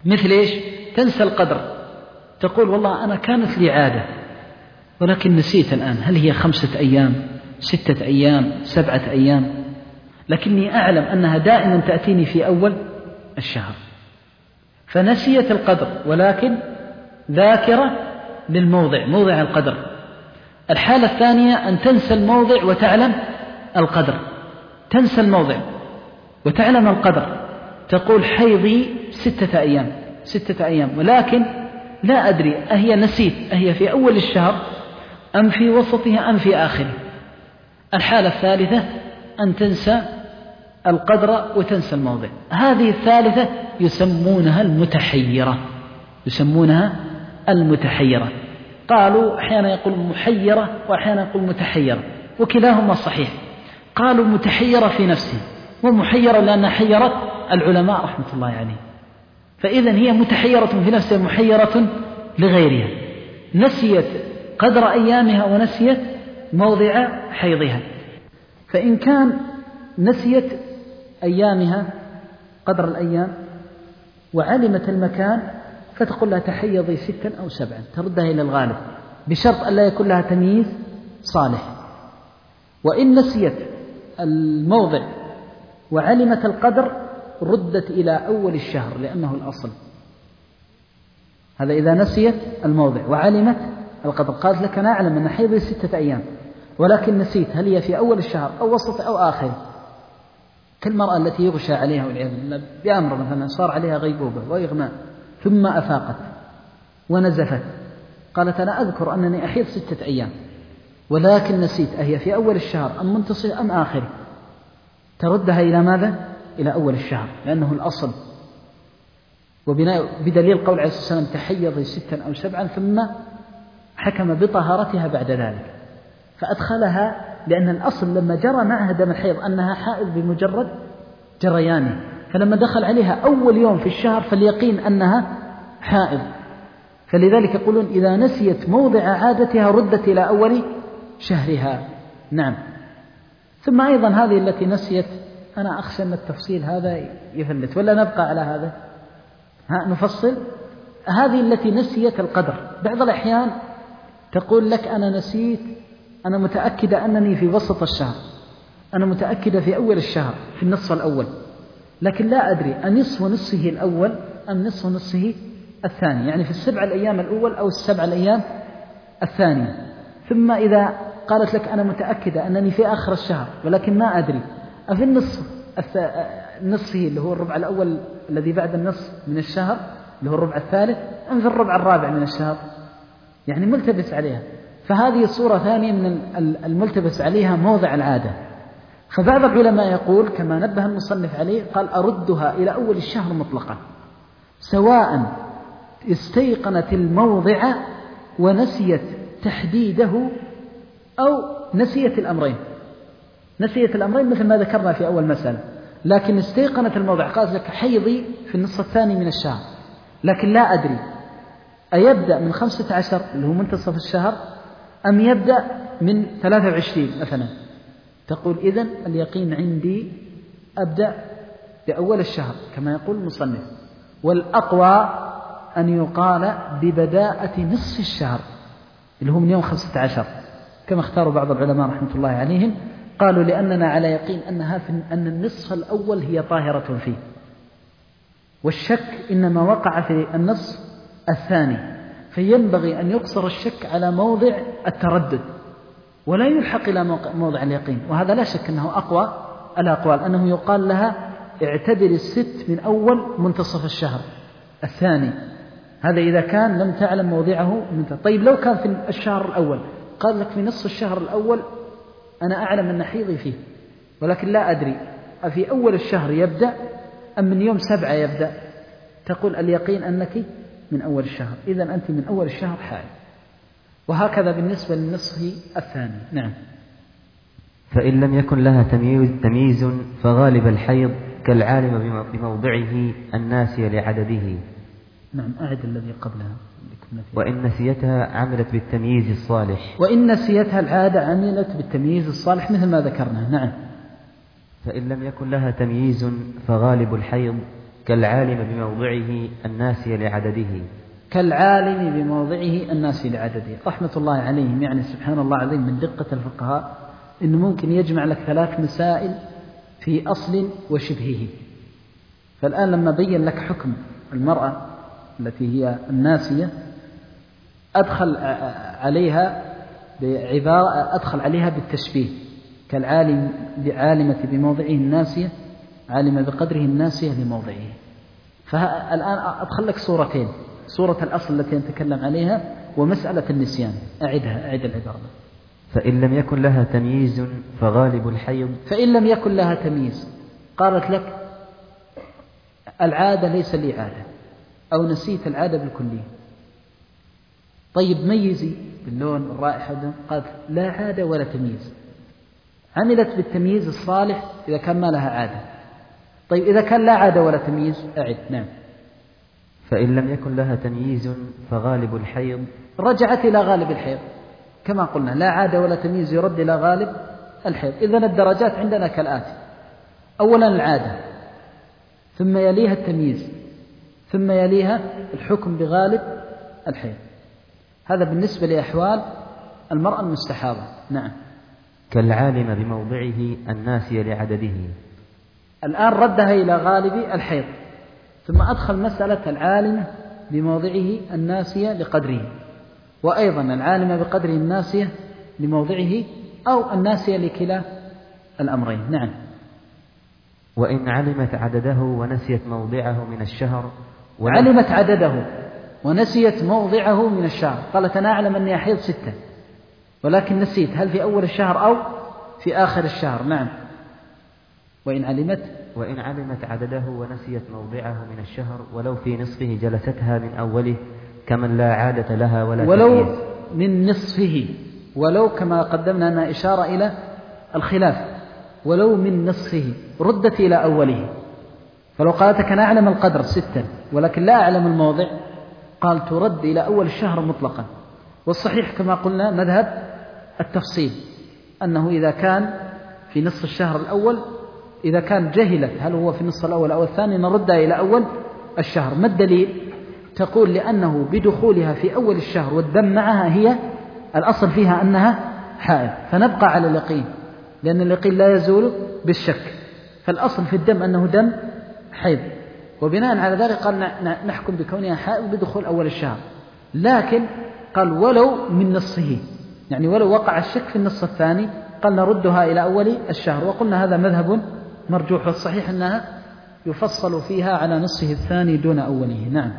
مثل إيش؟ تنسى القدر، تقول والله أنا كانت لي عادة ولكن نسيت الآن، هل هي خمسة أيام ستة أيام سبعة أيام، لكني أعلم أنها دائما تأتيني في أول الشهر، فنسيت القدر ولكن ذاكرة للموضع، موضع القدر. الحالة الثانية أن تنسى الموضع وتعلم القدر، تنسى الموضع وتعلم القدر، تقول حيضي ستة أيام ستة أيام ولكن لا أدري أهي نسيت أهي في أول الشهر أم في وسطها أم في آخره. الحالة الثالثة أن تنسى القدر وتنسى الموضع، هذه الثالثة يسمونها المتحيرة، يسمونها المتحيرة. قالوا أحيانا يقول محيرة وأحيانا يقول متحيرة، وكلاهما صحيح. قالوا متحيرة في نفسه ومحيرة لأنها حيرت العلماء رحمة الله عليه، فإذن هي متحيرة في نفسها محيرة لغيرها، نسيت قدر أيامها ونسيت موضع حيضها. فإن كان نسيت أيامها قدر الأيام وعلمت المكان فتقول لها تحيضي ستا أو سبعا، تردها إلى الغالب بشرط أن لا يكون لها تمييز صالح. وإن نسيت الموضع وعلمت القدر ردت إلى أول الشهر لأنه الأصل. هذا إذا نسيت الموضع وعلمت القدر، قالت لك أنا أعلم أن حيضي ستة أيام ولكن نسيت هل هي في أول الشهر أو وسط أو آخر، كالمرأة التي يغشى عليها والعياذ بالله بأمر مثلا صار عليها غيبوبة وإغماء ثم أفاقت ونزفت، قالت أنا أذكر أنني أحيض ستة أيام ولكن نسيت أهي في أول الشهر أم منتصف أم آخر، تردها إلى ماذا؟ إلى أول الشهر لأنه الأصل، وبدليل قول عليه الصلاة والسلام تحيضي ستا أو سبعا ثم حكم بطهارتها بعد ذلك، فأدخلها لأن الأصل لما جرى معها دم الحيض أنها حائض بمجرد جريانه، فلما دخل عليها أول يوم في الشهر فاليقين أنها حائض، فلذلك يقولون إذا نسيت موضع عادتها ردت إلى أول شهرها. نعم. ثم أيضا هذه التي نسيت، أنا أخشى أن التفصيل هذا يفلت ولا نبقى على هذا، ها نفصل. هذه التي نسيت القدر بعض الأحيان تقول لك أنا نسيت، أنا متأكدة أنني في وسط الشهر، أنا متأكدة في أول الشهر في النصف الأول، لكن لا أدري أنصف نصفه الأول أم نصف نصفه الثاني، يعني في السبع الأيام الأول أو السبع الأيام الثانية. ثم إذا قالت لك أنا متأكدة أنني في آخر الشهر ولكن ما أدري أفي النصف نصفه اللي هو الربع الأول الذي بعد النصف من الشهر اللي هو الربع الثالث أم في الربع الرابع من الشهر، يعني ملتبس عليها. فهذه صورة ثانية من الملتبس عليها موضع العادة. فبعض العلماء يقول كما نبه المصنف عليه، قال أردها إلى أول الشهر مطلقا سواء استيقنت الموضع ونسيت تحديده أو نسيت الأمرين، نسيت الأمرين مثل ما ذكرنا في أول مسألة، لكن استيقنت الموضع قالت لك حيضي في النصف الثاني من الشهر لكن لا أدري أيبدأ من خمسة عشر اللي هو منتصف الشهر أم يبدأ من ثلاثة وعشرين مثلا، تقول إذن اليقين عندي أبدأ بأول الشهر كما يقول المصنف، والأقوى أن يقال ببداءة نصف الشهر اللي هو من يوم خمسة عشر كما اختاروا بعض العلماء رحمة الله عليهم، قالوا لأننا على يقين أنها في أن النصف الأول هي طاهرة فيه، والشك إنما وقع في النصف الثاني، فينبغي أن يقصر الشك على موضع التردد ولا يلحق إلى موضع اليقين، وهذا لا شك أنه أقوى الأقوال، أنه يقال لها اعتبر الست من أول منتصف الشهر الثاني، هذا إذا كان لم تعلم موضعه من. طيب لو كان في الشهر الأول قال لك في نصف الشهر الأول أنا أعلم أن حيضي فيه ولكن لا أدري أفي أول الشهر يبدأ أم من يوم سبعة يبدأ، تقول اليقين أنك من أول الشهر، إذن أنت من أول الشهر حائض. وهكذا بالنسبة للنصف الثاني. نعم. فإن لم يكن لها تمييز, تمييز فغالب الحيض كالعالم بموضعه الناسي لعدده. نعم. أعد الذي قبلها. وإن نسيتها عملت بالتمييز الصالح. وإن نسيتها العادة عملت بالتمييز الصالح مثل ما ذكرنا. نعم. فإن لم يكن لها تمييز فغالب الحيض كالعالم بموضعه الناسي لعدده. كالعالم بموضعه الناسي لعدده، رحمة الله عليهم. يعني سبحان الله العظيم من دقة الفقهاء إنه ممكن يجمع لك ثلاث مسائل في أصل وشبهه. فالآن لما بين لك حكم المرأة التي هي الناسية أدخل عليها بعبارة أدخل عليها بالتشبيه، كالعالم بعالمة بموضعه الناسية، عالم بقدره الناسية لموضعه. فالآن أدخل لك صورتين، صورة الأصل التي نتكلم عليها ومسألة النسيان. أعدها، أعد العبارة. فإن لم يكن لها تمييز فغالب الحيض. فإن لم يكن لها تمييز، قالت لك العادة ليس لي عادة، أو نسيت العادة بالكلية. طيب ميزي باللون والرائحة، قالت لا عادة ولا تمييز. عملت بالتمييز الصالح إذا كان ما لها عادة. طيب إذا كان لا عادة ولا تمييز أعد. نعم. فإن لم يكن لها تمييز فغالب الحيض. رجعت إلى غالب الحيض كما قلنا، لا عادة ولا تمييز يرد إلى غالب الحيض. إذن الدرجات عندنا كالآتي: أولا العادة، ثم يليها التمييز، ثم يليها الحكم بغالب الحيض. هذا بالنسبة لأحوال المرأة المستحاضة. نعم. كالعالم بموضعه الناسي لعدده. الآن ردها إلى غالب الحيض، ثم أدخل مسألة العالم بموضعه الناسية لقدره، وأيضا العالم بقدره الناسية لموضعه، أو الناسية لكلا الأمرين. نعم. وإن علمت عدده ونسيت موضعه من الشهر. علمت عدده ونسيت موضعه من الشهر، قالت أنا أعلم أني أحيض ستة ولكن نسيت، هل في أول الشهر أو في آخر الشهر؟ نعم. وإن علمت وإن علمت عدده ونسيت موضعه من الشهر ولو في نصفه جلستها من أوله كمن لا عادة لها ولا ولو تمييز. من نصفه، ولو كما قدمنا أنها إشارة إلى الخلاف، ولو من نصفه ردت إلى أوله. فلو قالت أنا أعلم القدر ستة ولكن لا أعلم الموضع، قال ترد إلى أول الشهر مطلقا. والصحيح كما قلنا مذهب التفصيل، أنه إذا كان في نصف الشهر الأول، إذا كان جهلت هل هو في النصف الأول أو الثاني نردها إلى أول الشهر. ما الدليل؟ تقول لأنه بدخولها في أول الشهر والدم معها هي الأصل فيها أنها حائض، فنبقى على اليقين، لأن اليقين لا يزول بالشك. فالأصل في الدم أنه دم حيض، وبناء على ذلك قال نحكم بكونها حائض بدخول أول الشهر. لكن قال ولو من نصه، يعني ولو وقع الشك في النصف الثاني قال نردها إلى أول الشهر. وقلنا هذا مذهب مرجوح، والصحيح أنها يفصل فيها على نصفه الثاني دون أوله. نعم.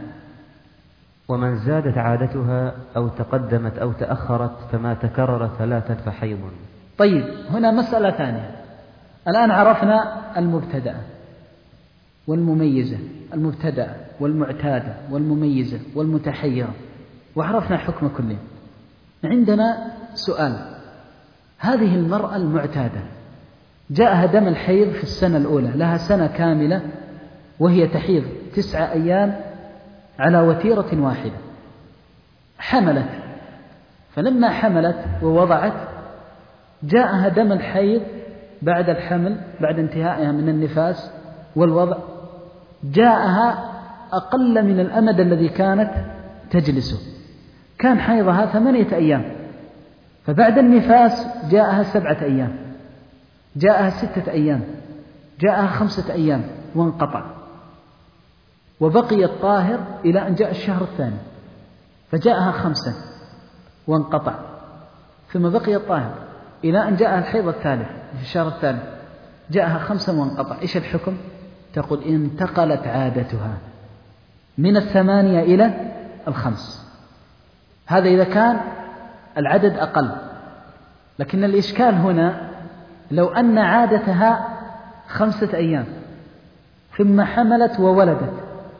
ومن زادت عادتها أو تقدمت أو تأخرت فما تكرر ثلاثا فحيض. طيب هنا مسألة ثانية. الآن عرفنا المبتدأ والمميزة، المبتدأ والمعتادة والمميزة والمتحيرة، وعرفنا حكم كل. عندنا سؤال: هذه المرأة المعتادة جاءها دم الحيض في السنة الأولى، لها سنة كاملة وهي تحيض تسعة أيام على وتيرة واحدة، حملت، فلما حملت ووضعت جاءها دم الحيض بعد الحمل، بعد انتهائها من النفاس والوضع، جاءها أقل من الأمد الذي كانت تجلسه، كان حيضها ثمانية أيام، فبعد النفاس جاءها سبعة أيام، جاءها ستة أيام، جاءها خمسة أيام وانقطع، وبقي الطاهر إلى أن جاء الشهر الثاني، فجاءها خمسة وانقطع، ثم بقي الطاهر إلى أن جاءها الحيض الثالث في الشهر الثالث، جاءها خمسة وانقطع. إيش الحكم؟ تقول انتقلت عادتها من الثمانية إلى الخمس. هذا إذا كان العدد أقل. لكن الإشكال هنا لو أن عادتها خمسة أيام ثم حملت وولدت،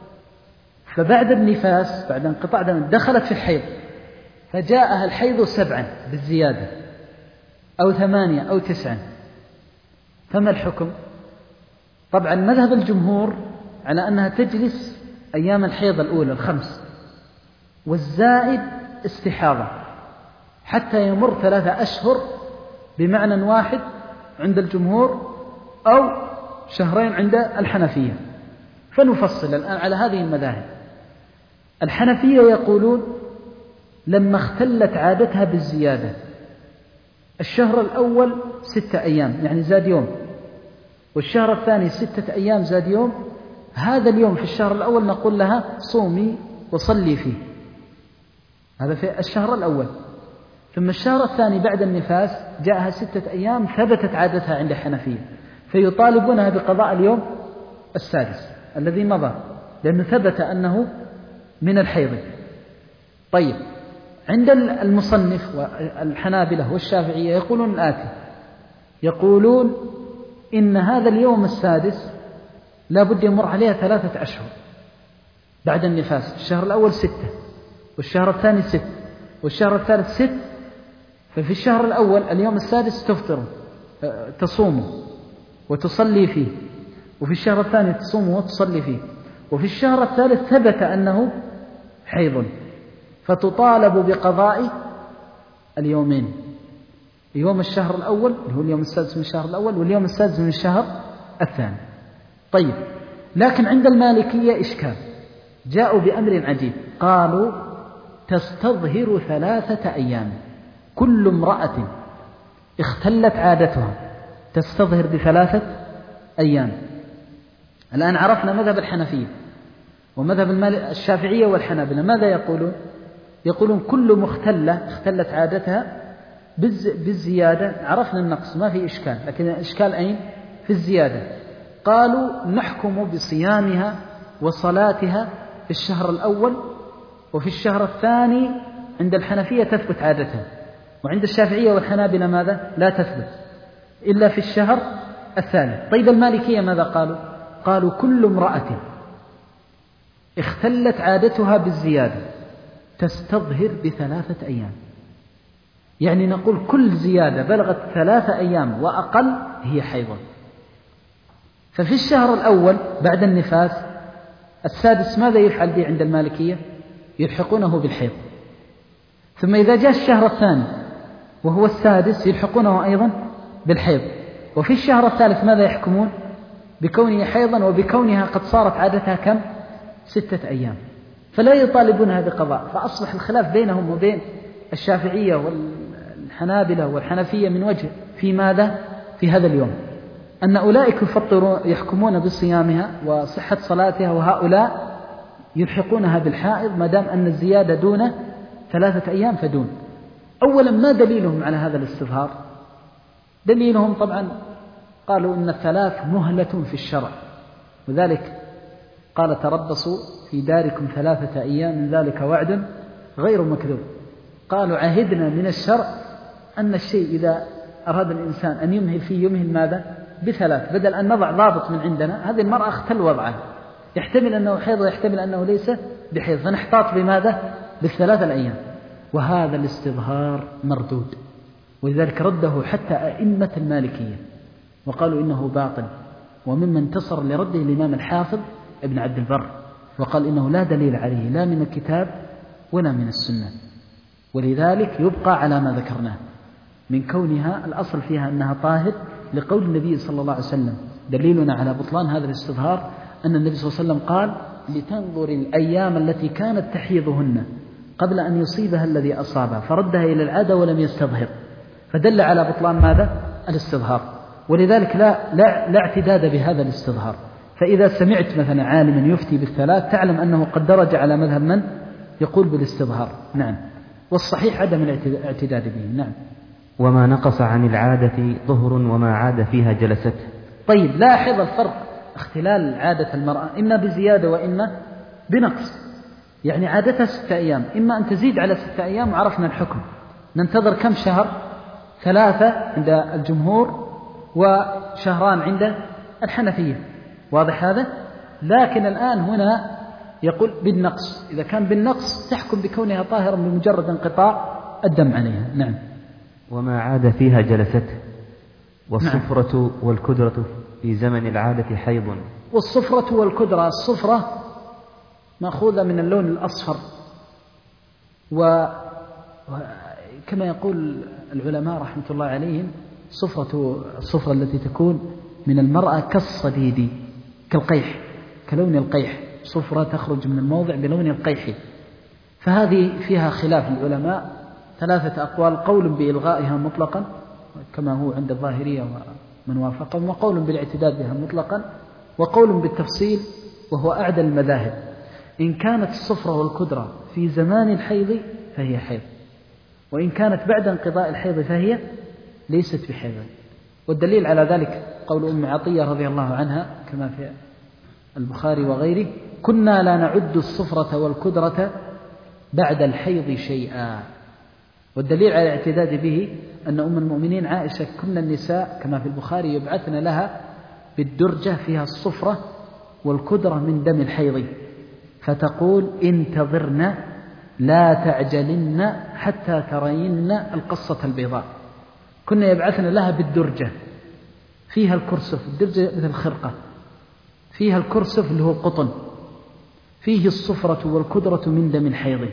فبعد النفاس بعد انقطاع دم دخلت في الحيض، فجاءها الحيض سبعا بالزيادة أو ثمانية أو تسعا، فما الحكم؟ طبعا مذهب الجمهور على أنها تجلس أيام الحيض الأولى الخمس، والزائد استحاضة حتى يمر ثلاثة أشهر بمعنى واحد عند الجمهور، أو شهرين عند الحنفية. فنفصل الآن على هذه المذاهب. الحنفية يقولون لما اختلت عادتها بالزيادة، الشهر الأول ستة أيام يعني زاد يوم، والشهر الثاني ستة أيام زاد يوم، هذا اليوم في الشهر الأول نقول لها صومي وصلي فيه، هذا في الشهر الأول. ثم الشهر الثاني بعد النفاس جاءها ستة أيام ثبتت عادتها عند الحنفية، فيطالبونها بقضاء اليوم السادس الذي مضى، لأنه ثبت أنه من الحيض. طيب، عند المصنف والحنابلة والشافعية يقولون الآتي، يقولون إن هذا اليوم السادس لا بد يمر عليها ثلاثة أشهر بعد النفاس، الشهر الأول ستة، والشهر الثاني ست، والشهر الثالث ست، ففي الشهر الأول اليوم السادس تفطر تصوم وتصلي فيه، وفي الشهر الثاني تصوم وتصلي فيه، وفي الشهر الثالث ثبت أنه حيض، فتطالب بقضاء اليومين، يوم الشهر الأول اللي هو اليوم السادس من الشهر الأول، واليوم السادس من الشهر الثاني. طيب، لكن عند المالكية إشكال، جاءوا بأمر عجيب، قالوا تستظهر ثلاثة أيام، كل امرأة اختلت عادتها تستظهر بثلاثة أيام. الآن عرفنا مذهب الحنفية ومذهب الشافعية والحنابلة، ماذا يقولون؟ يقولون كل مختلة اختلت عادتها بالزيادة، عرفنا النقص ما في إشكال، لكن الإشكال أين؟ في الزيادة. قالوا نحكم بصيامها وصلاتها في الشهر الأول، وفي الشهر الثاني عند الحنفية تثبت عادتها، وعند الشافعية والحنابلة ماذا؟ لا تثبت إلا في الشهر الثالث. طيب، المالكية ماذا قالوا؟ قالوا كل امرأة اختلت عادتها بالزيادة تستظهر بثلاثة أيام، يعني نقول كل زيادة بلغت ثلاثة أيام وأقل هي حيض. ففي الشهر الأول بعد النفاس السادس ماذا يفعل به عند المالكية؟ يلحقونه بالحيض. ثم إذا جاء الشهر الثاني وهو السادس يلحقونه أيضا بالحيض. وفي الشهر الثالث ماذا يحكمون؟ بكونه حيضا وبكونها قد صارت عادتها كم؟ ستة أيام، فلا يطالبونها بقضاء. فأصبح الخلاف بينهم وبين الشافعية والحنابلة والحنفية من وجه في ماذا؟ في هذا اليوم، أن أولئك يفطرون يحكمون بصيامها وصحة صلاتها، وهؤلاء يلحقونها بالحائض ما دام أن الزيادة دون ثلاثة أيام فدون. أولا، ما دليلهم على هذا الاستظهار؟ دليلهم طبعا قالوا إن الثلاث مهلة في الشرع، وذلك قال تربصوا في داركم ثلاثة أيام من ذلك وعد غير مكذوب. قالوا عهدنا من الشرع أن الشيء إذا أراد الإنسان أن يمهل فيه يمهل ماذا؟ بثلاث، بدل أن نضع ضابط من عندنا. هذه المرأة اختل وضعها، يحتمل أنه حيض ويحتمل أنه ليس بحيض، فنحتاط بماذا؟ بالثلاثة الأيام. وهذا الاستظهار مردود، ولذلك رده حتى أئمة المالكية وقالوا إنه باطل. وممن انتصر لرده الإمام الحافظ ابن عبد البر، وقال إنه لا دليل عليه لا من الكتاب ولا من السنة. ولذلك يبقى على ما ذكرناه من كونها الأصل فيها أنها طاهر، لقول النبي صلى الله عليه وسلم. دليلنا على بطلان هذا الاستظهار أن النبي صلى الله عليه وسلم قال لتنظر الأيام التي كانت تحيضهن قبل أن يصيبها الذي أصابها، فردها إلى العادة ولم يستظهر، فدل على بطلان ماذا؟ الاستظهار. ولذلك لا, لا, لا اعتداد بهذا الاستظهار. فإذا سمعت مثلا عالما يفتي بالثلاث تعلم أنه قد درج على مذهب من يقول بالاستظهار. نعم، والصحيح عدم الاعتداد به. نعم. وما نقص عن العادة ظهر وما عاد فيها جلست. طيب، لاحظ الفرق، اختلال عادة المرأة إما بزيادة وإما بنقص. يعني عادتها ستة أيام، إما أن تزيد على ستة أيام وعرفنا الحكم، ننتظر كم شهر؟ ثلاثة عند الجمهور وشهران عند الحنفية، واضح هذا؟ لكن الآن هنا يقول بالنقص، إذا كان بالنقص تحكم بكونها طاهرا بمجرد انقطاع الدم عليها. نعم. وما عاد فيها جلست. والصفرة نعم. والكدرة في زمن العادة حيض. والصفرة والكدرة، الصفرة مأخوذة من اللون الأصفر، وكما يقول العلماء رحمة الله عليهم صفرة الصفرة التي تكون من المرأة كالصديد كالقيح، كلون القيح، صفرة تخرج من الموضع بلون القيح. فهذه فيها خلاف العلماء، ثلاثة أقوال: قول بإلغائها مطلقا كما هو عند الظاهرية ومن وافقهم، وقول بالاعتداد بها مطلقا، وقول بالتفصيل وهو أعدى المذاهب. إن كانت الصفرة والكدرة في زمان الحيض فهي حيض، وإن كانت بعد انقضاء الحيض فهي ليست بحيض. والدليل على ذلك قول أم عطية رضي الله عنها كما في البخاري وغيره: كنا لا نعد الصفرة والكدرة بعد الحيض شيئا. والدليل على الاعتداد به أن أم المؤمنين عائشة كنا النساء كما في البخاري يبعثن لها بالدرجة فيها الصفرة والكدرة من دم الحيض، فتقول: انتظرن لا تعجلن حتى ترين القصة البيضاء. كنا يبعثن لها بالدرجة فيها الكرسف، الدرجة مثل الخرقة، فيها الكرسف اللي هو القطن، فيه الصفرة والكدرة من دم الحيض.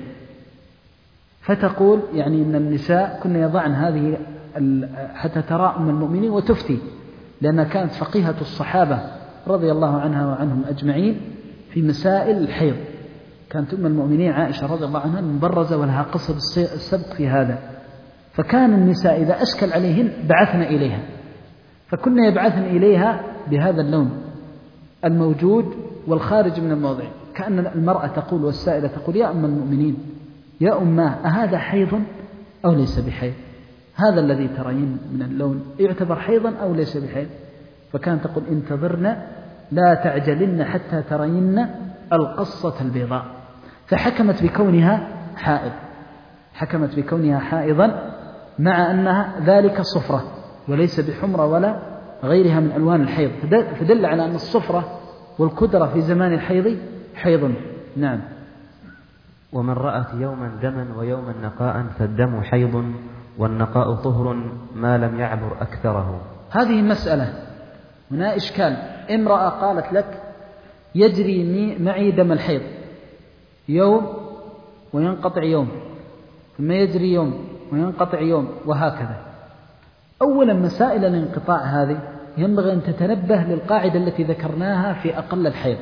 فتقول يعني إن النساء كنا يضعن هذه حتى ترى أم المؤمنين وتفتي، لأنها كانت فقيهة الصحابة رضي الله عنها وعنهم أجمعين في مسائل الحيض. كانت أم المؤمنين عائشة رضي الله عنها مبرزة ولها قصة السبق في هذا، فكان النساء إذا أشكل عليهن بعثنا إليها، فكنا يبعثن إليها بهذا اللون الموجود والخارج من الموضع، كأن المرأة تقول والسائلة تقول: يا أم المؤمنين، يا أماه، أهذا حيض أو ليس بحيض؟ هذا الذي ترين من اللون يعتبر حيضا أو ليس بحيض؟ فكانت تقول: انتظرن لا تعجلن حتى ترين القصة البيضاء. فحكمت بكونها حائض، حكمت بكونها حائضا مع أنها ذلك صفرة وليس بحمرة ولا غيرها من ألوان الحيض، فدل على أن الصفرة والكدرة في زمان الحيض حيض. نعم. ومن رأت يوما دما ويوما نقاء فالدم حيض والنقاء طهر ما لم يعبر أكثره. هذه مسألة هنا إشكال. امرأة قالت لك: يجري معي دم الحيض يوم وينقطع يوم، ثم يجري يوم وينقطع يوم، وهكذا. أولا مسائل الانقطاع هذه ينبغي أن تتنبه للقاعدة التي ذكرناها في أقل الحيض.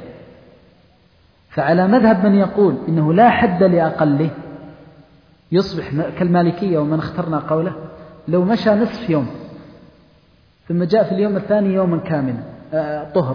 فعلى مذهب من يقول إنه لا حد لأقله يصبح كالمالكية ومن اخترنا قوله: لو مشى نصف يوم ثم جاء في اليوم الثاني يوما كاملا آه طهر،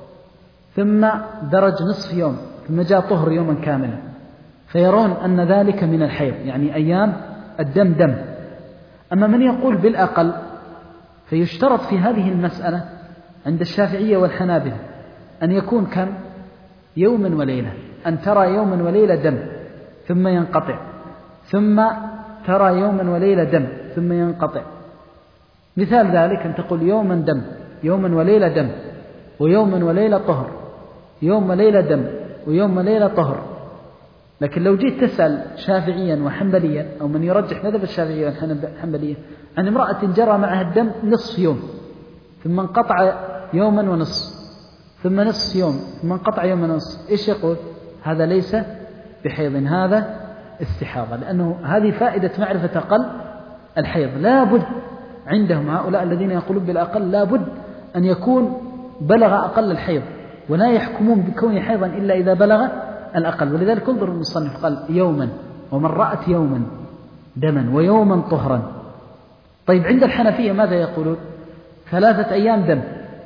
ثم درج نصف يوم ثم جاء طهر يوما كاملا، فيرون أن ذلك من الحيض، يعني أيام الدم دم. أما من يقول بالأقل فيشترط في هذه المسألة عند الشافعية والحنابلة أن يكون كم؟ يوما وليلة، أن ترى يوما وليلة دم ثم ينقطع، ثم ترى يوما وليلة دم ثم ينقطع. مثال ذلك أن تقول يوما دم، يوما وليلة دم، ويوما وليلة طهر، يوم وليلة دم، ويوم وليلة طهر. لكن لو جيت تسأل شافعيا وحنبليا أو من يرجح مذهب الشافعية والحنبلية عن امرأة جرى معها الدم نصف يوم ثم انقطع يوما ونصف، ثم نصف يوم ثم انقطع يوم ونصف، إيش يقول؟ هذا ليس بحيض، هذا استحاضة، لأنه هذه فائدة معرفة أقل الحيض. لا بد عندهم هؤلاء الذين يقولون بالأقل لا بد أن يكون بلغ أقل الحيض، ولا يحكمون بكون حيضا إلا إذا بلغ الأقل. ولذلك انظر المصنف قال يوما، ومن رأت يوما دما ويوما طهرا. طيب عند الحنفية ماذا يقولون؟ ثلاثة أيام دم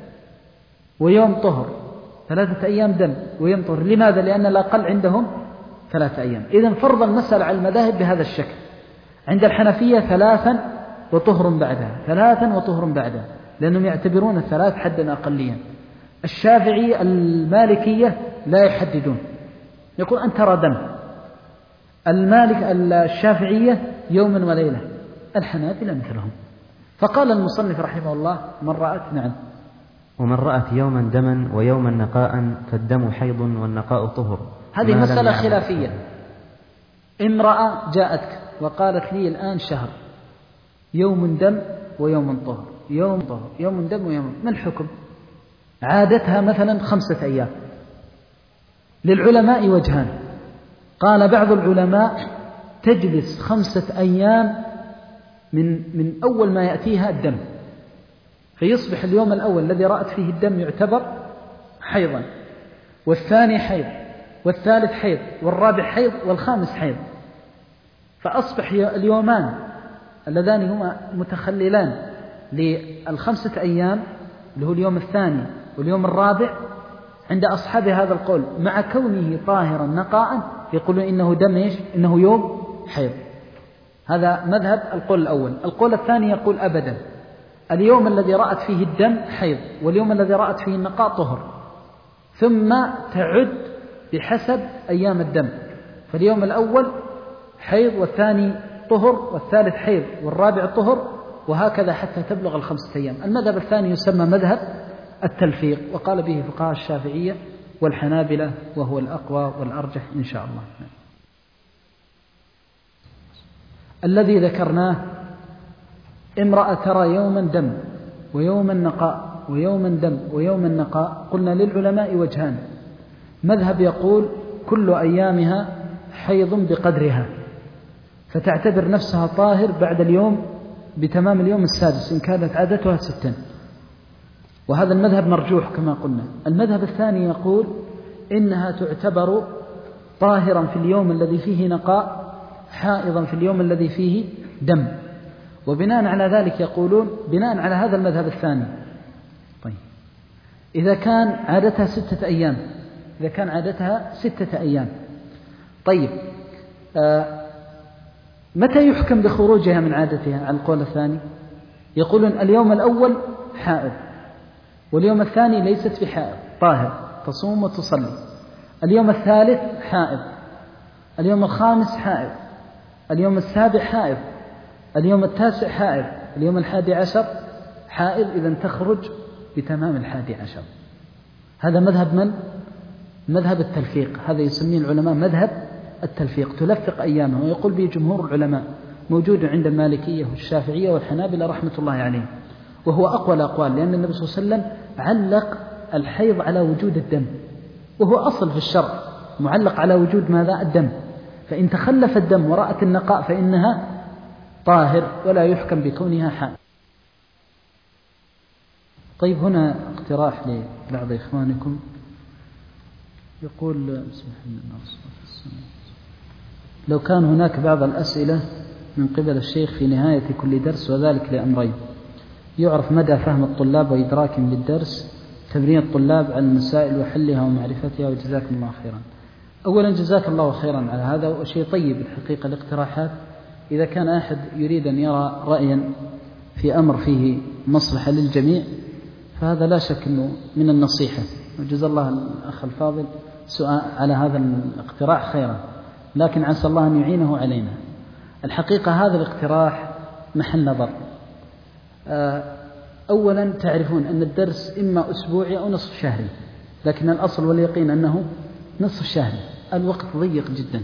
ويوم طهر، ثلاثة أيام دم ويوم طهر. لماذا؟ لأن الأقل عندهم ثلاثة أيام. إذن فرض المسألة على المذاهب بهذا الشكل. عند الحنفية ثلاثا وطهر بعدها، ثلاثا وطهر بعدها، لأنهم يعتبرون الثلاث حدا أقليا. الشافعي المالكية لا يحددون، يقول أن ترى دم. المالك الشافعية يوما وليلة، الحنابلة مثلهم. فقال المصنف رحمه الله: من رأت نعم ومن رأت يوما دما ويوما نقاء فالدم حيض والنقاء طهر. هذه مسألة خلافية. امرأة جاءتك وقالت لي الآن شهر، يوم دم ويوم طهر، يوم طهر، يوم دم ويوم، ما الحكم؟ عادتها مثلا خمسة أيام. للعلماء وجهان. قال بعض العلماء تجلس خمسة أيام من من أول ما يأتيها الدم، فيصبح اليوم الأول الذي رأت فيه الدم يعتبر حيضا، والثاني حيض والثالث حيض والرابع حيض والخامس حيض، فأصبح اليومان اللذان هما متخللان للخمسة أيام اللي هو اليوم الثاني واليوم الرابع عند أصحاب هذا القول مع كونه طاهرا نقاء يقولون إنه دم إيش؟ إنه يوم حيض. هذا مذهب القول الأول. القول الثاني يقول أبدا، اليوم الذي رأت فيه الدم حيض واليوم الذي رأت فيه النقاء طهر، ثم تعد بحسب أيام الدم، فاليوم الأول حيض والثاني طهر والثالث حيض والرابع طهر، وهكذا حتى تبلغ الخمسة أيام. المذهب الثاني يسمى مذهب التلفيق، وقال به فقهاء الشافعية والحنابلة، وهو الأقوى والأرجح إن شاء الله. الذي ذكرناه امرأة ترى يوما دم ويوما نقاء ويوما دم ويوما نقاء، قلنا للعلماء وجهان، مذهب يقول كل أيامها حيض بقدرها، فتعتبر نفسها طاهر بعد اليوم بتمام اليوم السادس إن كانت عادتها ستا، وهذا المذهب مرجوح كما قلنا. المذهب الثاني يقول إنها تعتبر طاهرا في اليوم الذي فيه نقاء، حائضا في اليوم الذي فيه دم، وبناء على ذلك يقولون بناء على هذا المذهب الثاني، طيب إذا كان عادتها ستة أيام إذا كان عادتها ستة أيام طيب آه متى يحكم بخروجها من عادتها؟ على القول الثاني يقولون اليوم الأول حائض، واليوم الثاني ليست بحائض طاهر تصوم وتصلي، اليوم الثالث حائض، اليوم الخامس حائض، اليوم السابع حائض، اليوم التاسع حائض، اليوم الحادي عشر حائض، إذن تخرج بتمام الحادي عشر. هذا مذهب من؟ مذهب التلفيق، هذا يسميه العلماء مذهب التلفيق، تلفق أيامه، ويقول به جمهور العلماء، موجود عند المالكية والشافعية والحنابلة رحمة الله عليهم، وهو أقوى الأقوال، لأن النبي صلى الله عليه وسلم علق الحيض على وجود الدم، وهو أصل في الشرع معلق على وجود ماذا؟ الدم، فإن تخلف الدم ورأت النقاء فإنها طاهر ولا يحكم بكونها حائض. طيب هنا اقتراح لبعض إخوانكم، يقول لو كان هناك بعض الأسئلة من قبل الشيخ في نهاية كل درس، وذلك لأمرين: يعرف مدى فهم الطلاب وإدراكهم للدرس، تمرين الطلاب على المسائل وحلها ومعرفتها، وجزاكم الله خيرا. أولا جزاك الله خيرا على هذا، وشيء طيب الحقيقة الاقتراحات. إذا كان أحد يريد أن يرى رأيا في أمر فيه مصلحة للجميع فهذا لا شك أنه من النصيحة، وجزا الله الأخ الفاضل سؤال على هذا الاقتراح خيرا، لكن عسى الله أن يعينه علينا. الحقيقة هذا الاقتراح محل نظر. أولا تعرفون أن الدرس إما أسبوعي أو نصف شهري، لكن الأصل واليقين أنه نصف شهري، الوقت ضيق جدا.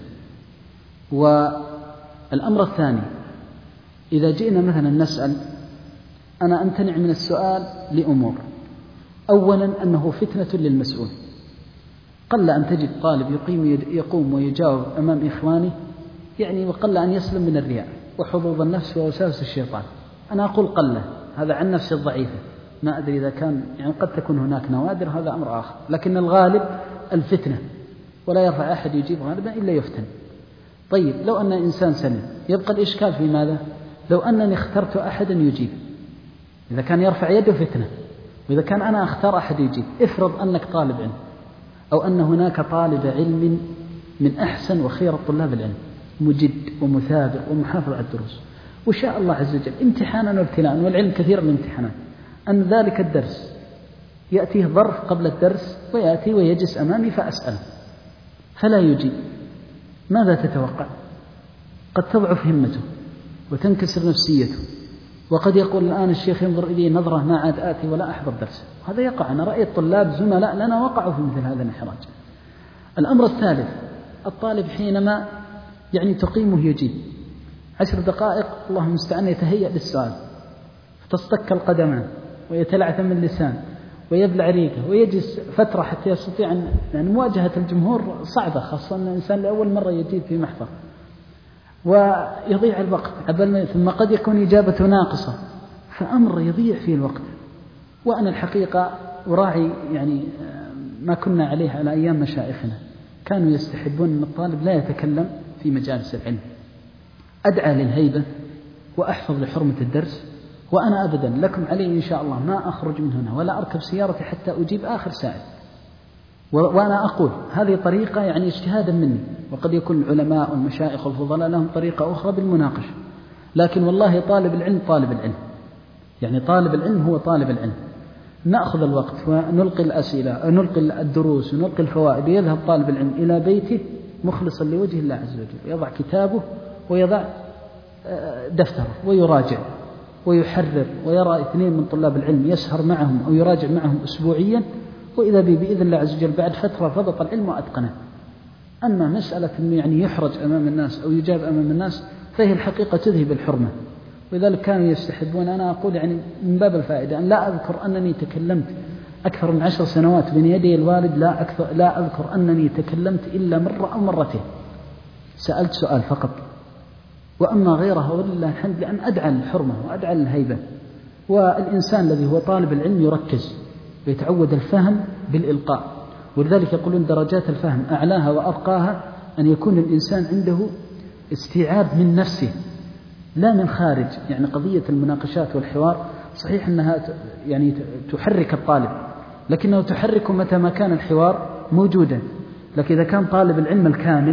والأمر الثاني، إذا جئنا مثلا نسأل، أنا أمتنع من السؤال لأمور: أولا أنه فتنة للمسؤول، قل أن تجد طالب يقيم يقوم ويجاوب أمام إخوانه يعني، وقل أن يسلم من الرياء وحظوظ النفس ووساوس الشيطان. أنا أقول قلة، هذا عن نفسي الضعيفة، ما أدري إذا كان يعني قد تكون هناك نوادر، هذا أمر آخر، لكن الغالب الفتنة، ولا يرفع أحد يجيب غالبا إلا يفتن. طيب لو أن إنسان سلم، يبقى الإشكال في ماذا؟ لو أنني اخترت أحدا يجيب، إذا كان يرفع يده فتنة، وإذا كان أنا أختار أحد يجيب. افرض أنك طالب علم، أو أن هناك طالب علم من أحسن وخير طلاب العلم، مجد ومثابر ومحافظ على الدروس، وشاء الله عز وجل امتحانا وابتلاء، والعلم كثير من الامتحانات، أن ذلك الدرس يأتيه ظرف قبل الدرس ويأتي ويجلس أمامي فأسأله فلا يجيب، ماذا تتوقع؟ قد تضعف همته وتنكسر نفسيته، وقد يقول الآن الشيخ ينظر إلي نظرة ما عاد آتي ولا أحضر درسه. هذا يقع، أنا رأيت طلاب زملاء لنا وقعوا في مثل هذا الإحراج. الأمر الثالث، الطالب حينما يعني تقيمه يجيب عشر دقائق اللهم المستعان يتهيأ للسؤال، فتصطك القدمان ويتلعثم اللسان ويبلع ريقه ويجلس فترة حتى يستطيع أن يعني مواجهة الجمهور صعبة، خاصة أن الإنسان لأول مرة يجيب في محضر، ويضيع الوقت، ثم قد يكون إجابته ناقصة، فأمر يضيع فيه الوقت. وأنا الحقيقة أراعي يعني ما كنا عليه على أيام مشايخنا، كانوا يستحبون أن الطالب لا يتكلم في مجالس العلم. أدعى للهيبة وأحفظ لحرمة الدرس، وأنا أبدا لكم علي إن شاء الله ما أخرج من هنا ولا أركب سيارتي حتى أجيب آخر سائل. وأنا أقول هذه طريقة يعني اجتهادا مني، وقد يكون العلماء والمشايخ والفضلاء لهم طريقة أخرى بالمناقشة، لكن والله طالب العلم طالب العلم، يعني طالب العلم هو طالب العلم. نأخذ الوقت ونلقي الأسئلة، نلقي الدروس ونلقي الفوائد، يذهب طالب العلم إلى بيته مخلصا لوجه الله عز وجل، يضع كتابه ويضع دفتره ويراجع ويحرر، ويرى اثنين من طلاب العلم يسهر معهم أو يراجع معهم أسبوعيا، وإذا به بإذن الله عز وجل بعد فترة ضبط العلم وأتقنه. أما مسألة أنه يعني يحرج أمام الناس أو يجاب أمام الناس فهي الحقيقة تذهب الحرمة، ولذلك كانوا يستحبون. أنا أقول يعني من باب الفائدة أن لا أذكر أنني تكلمت أكثر من عشر سنوات بين يدي الوالد، لا, أكثر لا أذكر أنني تكلمت إلا مرة أو مرتين، سألت سؤال فقط. وأما غيرها ولله الحمد لأن أدعى الحرمة وأدعى الهيبة. والإنسان الذي هو طالب العلم يركز ويتعود الفهم بالإلقاء، ولذلك يقولون درجات الفهم أعلاها وأرقاها أن يكون الإنسان عنده استيعاب من نفسه لا من خارج. يعني قضية المناقشات والحوار صحيح أنها يعني تحرك الطالب، لكنه تحرك متى ما كان الحوار موجودا. لكن إذا كان طالب العلم الكامل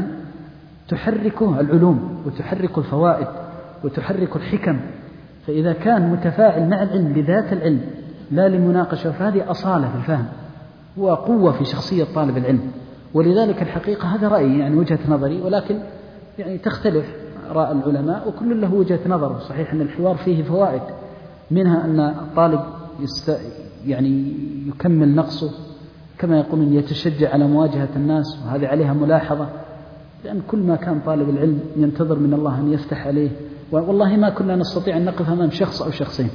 تحركه العلوم وتحرك الفوائد وتحرك الحكم، فإذا كان متفاعل مع العلم لذات العلم لا لمناقشة فهذه أصالة في الفهم وقوة في شخصية طالب العلم. ولذلك الحقيقة هذا رأيي يعني وجهة نظري، ولكن يعني تختلف آراء العلماء وكل له وجهة نظر. صحيح أن الحوار فيه فوائد، منها أن الطالب يست يعني يكمل نقصه، كما يقولون يتشجع على مواجهة الناس، وهذه عليها ملاحظة، لأن كل ما كان طالب العلم ينتظر من الله أن يفتح عليه. والله ما كنا نستطيع أن نقف أمام شخص أو شخصين،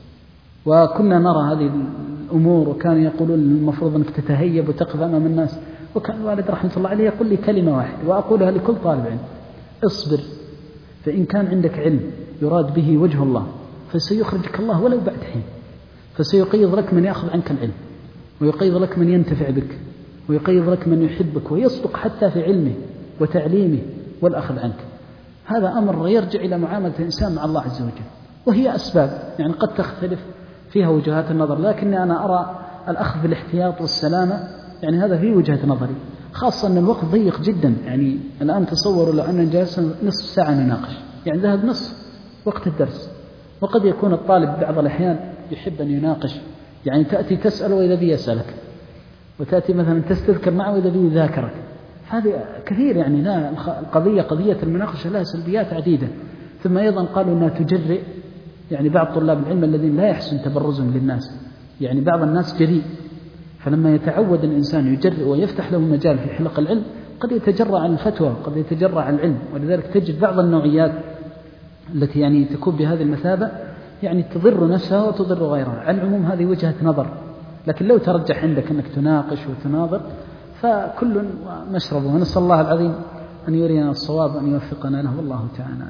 وكنا نرى هذه الأمور، وكانوا يقولون المفروض أنك تتهيب وتقف أمام الناس. وكان الوالد رحمة الله عليه يقول لي كلمة واحدة وأقولها لكل طالب علم: اصبر، فإن كان عندك علم يراد به وجه الله فسيخرجك الله ولو بعد حين، فسيقيض لك من يأخذ عنك العلم، ويقيض لك من ينتفع بك، ويقيض لك من يحبك ويصدق حتى في علمه وتعليمه والأخذ عنك. هذا أمر يرجع إلى معاملة الإنسان مع الله عز وجل، وهي أسباب يعني قد تختلف فيها وجهات النظر، لكني أنا أرى الأخذ بالاحتياط والسلامة يعني هذا في وجهة نظري، خاصة أن الوقت ضيق جدا. يعني الآن تصوروا لو أن جالسا نصف ساعة نناقش، يعني ذهب نصف وقت الدرس. وقد يكون الطالب بعض الأحيان يحب أن يناقش، يعني تأتي تسأل وإذا بي يسألك، وتأتي مثلا تستذكر معه وإذا بي يذاكرك. هذه كثير يعني. لا، القضية قضية المناقشة لها سلبيات عديدة. ثم أيضا قالوا أنها تجرئ يعني بعض طلاب العلم الذين لا يحسن تبرزهم للناس، يعني بعض الناس جريء، فلما يتعود الإنسان يجرئ ويفتح له مجال في حلق العلم قد يتجرأ عن الفتوى وقد يتجرأ عن العلم. ولذلك تجد بعض النوعيات التي يعني تكون بهذه المثابة يعني تضر نفسها وتضر غيرها. على العموم هذه وجهة نظر، لكن لو ترجح عندك أنك تناقش وتناظر فكل مشربه. ونسأل الله العظيم أن يرينا الصواب وأن يوفقنا له، والله تعالى.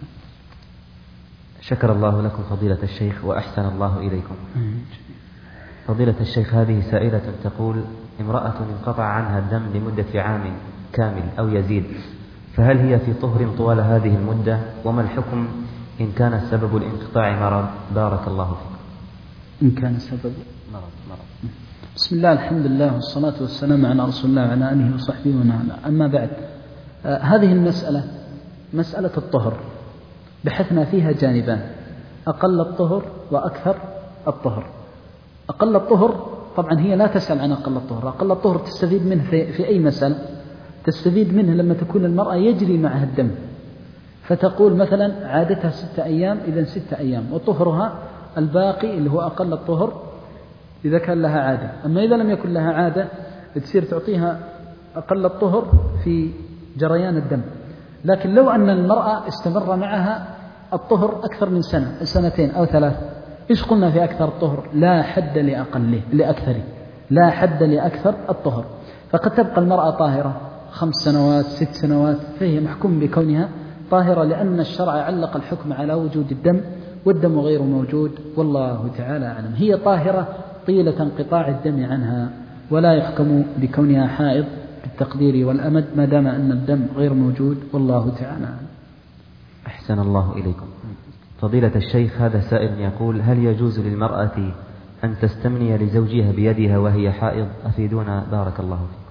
شكر الله لكم فضيلة الشيخ وأحسن الله إليكم. فضيلة الشيخ، هذه سائلة تقول: امرأة انقطع عنها الدم لمدة عام كامل أو يزيد، فهل هي في طهر طوال هذه المدة؟ وما الحكم إن كان سبب الانقطاع مرض؟ بارك الله فيك. إن كان سبب مرض مرض بسم الله، الحمد لله والصلاة والسلام على رسول الله وعلى آله وصحبه ومن. أما بعد، آه هذه المسألة مسألة الطهر بحثنا فيها جانبان: أقل الطهر وأكثر الطهر. أقل الطهر طبعا هي لا تسأل عن أقل الطهر، أقل الطهر تستفيد منه في, في أي مسألة؟ تستفيد منه لما تكون المرأة يجري معها الدم، فتقول مثلا عادتها ستة أيام، إذن ستة أيام، وطهرها الباقي اللي هو أقل الطهر إذا كان لها عادة. أما إذا لم يكن لها عادة تصير تعطيها أقل الطهر في جريان الدم. لكن لو أن المرأة استمر معها الطهر أكثر من سنة، سنتين أو ثلاث، إيش قلنا في أكثر الطهر؟ لا حد لأقله لأكثره، لا حد لأكثر الطهر. فقد تبقى المرأة طاهرة خمس سنوات ست سنوات، فهي محكوم بكونها طاهرة، لأن الشرع علق الحكم على وجود الدم، والدم غير موجود، والله تعالى أعلم. هي طاهرة طيلة انقطاع الدم عنها، ولا يحكم بكونها حائض بالتقدير والأمد ما دام أن الدم غير موجود، والله تعالى. أحسن الله إليكم. فضيلة الشيخ، هذا سائل يقول: هل يجوز للمرأة أن تستمني لزوجها بيدها وهي حائض؟ أفيدونا بارك الله فيكم.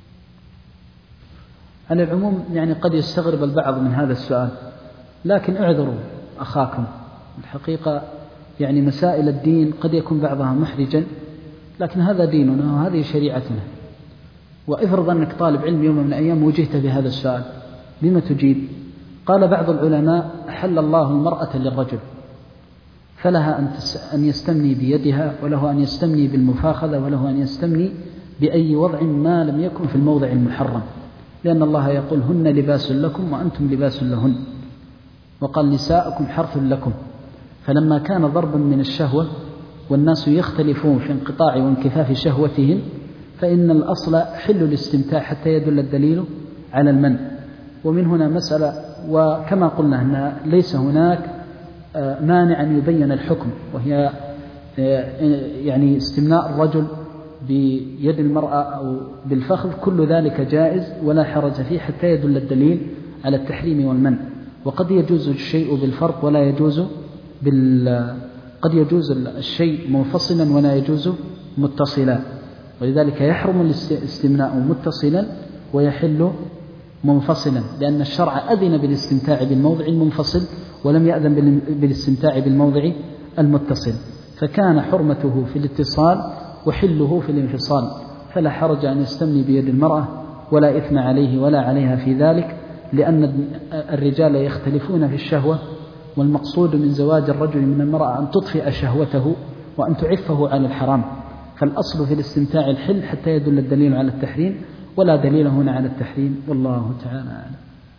على العموم يعني قد يستغرب البعض من هذا السؤال، لكن اعذروا أخاكم، الحقيقة يعني مسائل الدين قد يكون بعضها محرجا، لكن هذا ديننا وهذه شريعتنا. وافرض أنك طالب علم يوم من الأيام وجهت بهذا السؤال، بما تجيب؟ قال بعض العلماء: أحل الله المرأة للرجل، فلها أن يستمني بيدها، وله أن يستمني بالمفاخذة، وله أن يستمني بأي وضع ما لم يكن في الموضع المحرم، لأن الله يقول: هن لباس لكم وأنتم لباس لهن، وقال: نساءكم حرث لكم. فلما كان ضربا من الشهوة والناس يختلفون في انقطاع وانكفاف شهوتهم، فإن الأصل حل الاستمتاع حتى يدل الدليل على المنع. ومن هنا مسألة، وكما قلنا أن ليس هناك مانع أن يبين الحكم، وهي يعني استمناء الرجل بيد المرأة أو بالفخذ، كل ذلك جائز ولا حرج فيه حتى يدل الدليل على التحريم والمنع. وقد يجوز الشيء بالفرق ولا يجوز بال قد يجوز الشيء منفصلا ولا يجوز متصلا، ولذلك يحرم الاستمناء متصلا ويحل منفصلا، لأن الشرع أذن بالاستمتاع بالموضع المنفصل ولم يأذن بالاستمتاع بالموضع المتصل، فكان حرمته في الاتصال وحله في الانفصال، فلا حرج أن يستمني بيد المرأة ولا إثم عليه ولا عليها في ذلك، لأن الرجال يختلفون في الشهوة، والمقصود من زواج الرجل من المرأة أن تطفئ شهوته وأن تعفه على الحرام، فالأصل في الاستمتاع الحل حتى يدل الدليل على التحريم، ولا دليل هنا على التحريم، والله تعالى أعلم.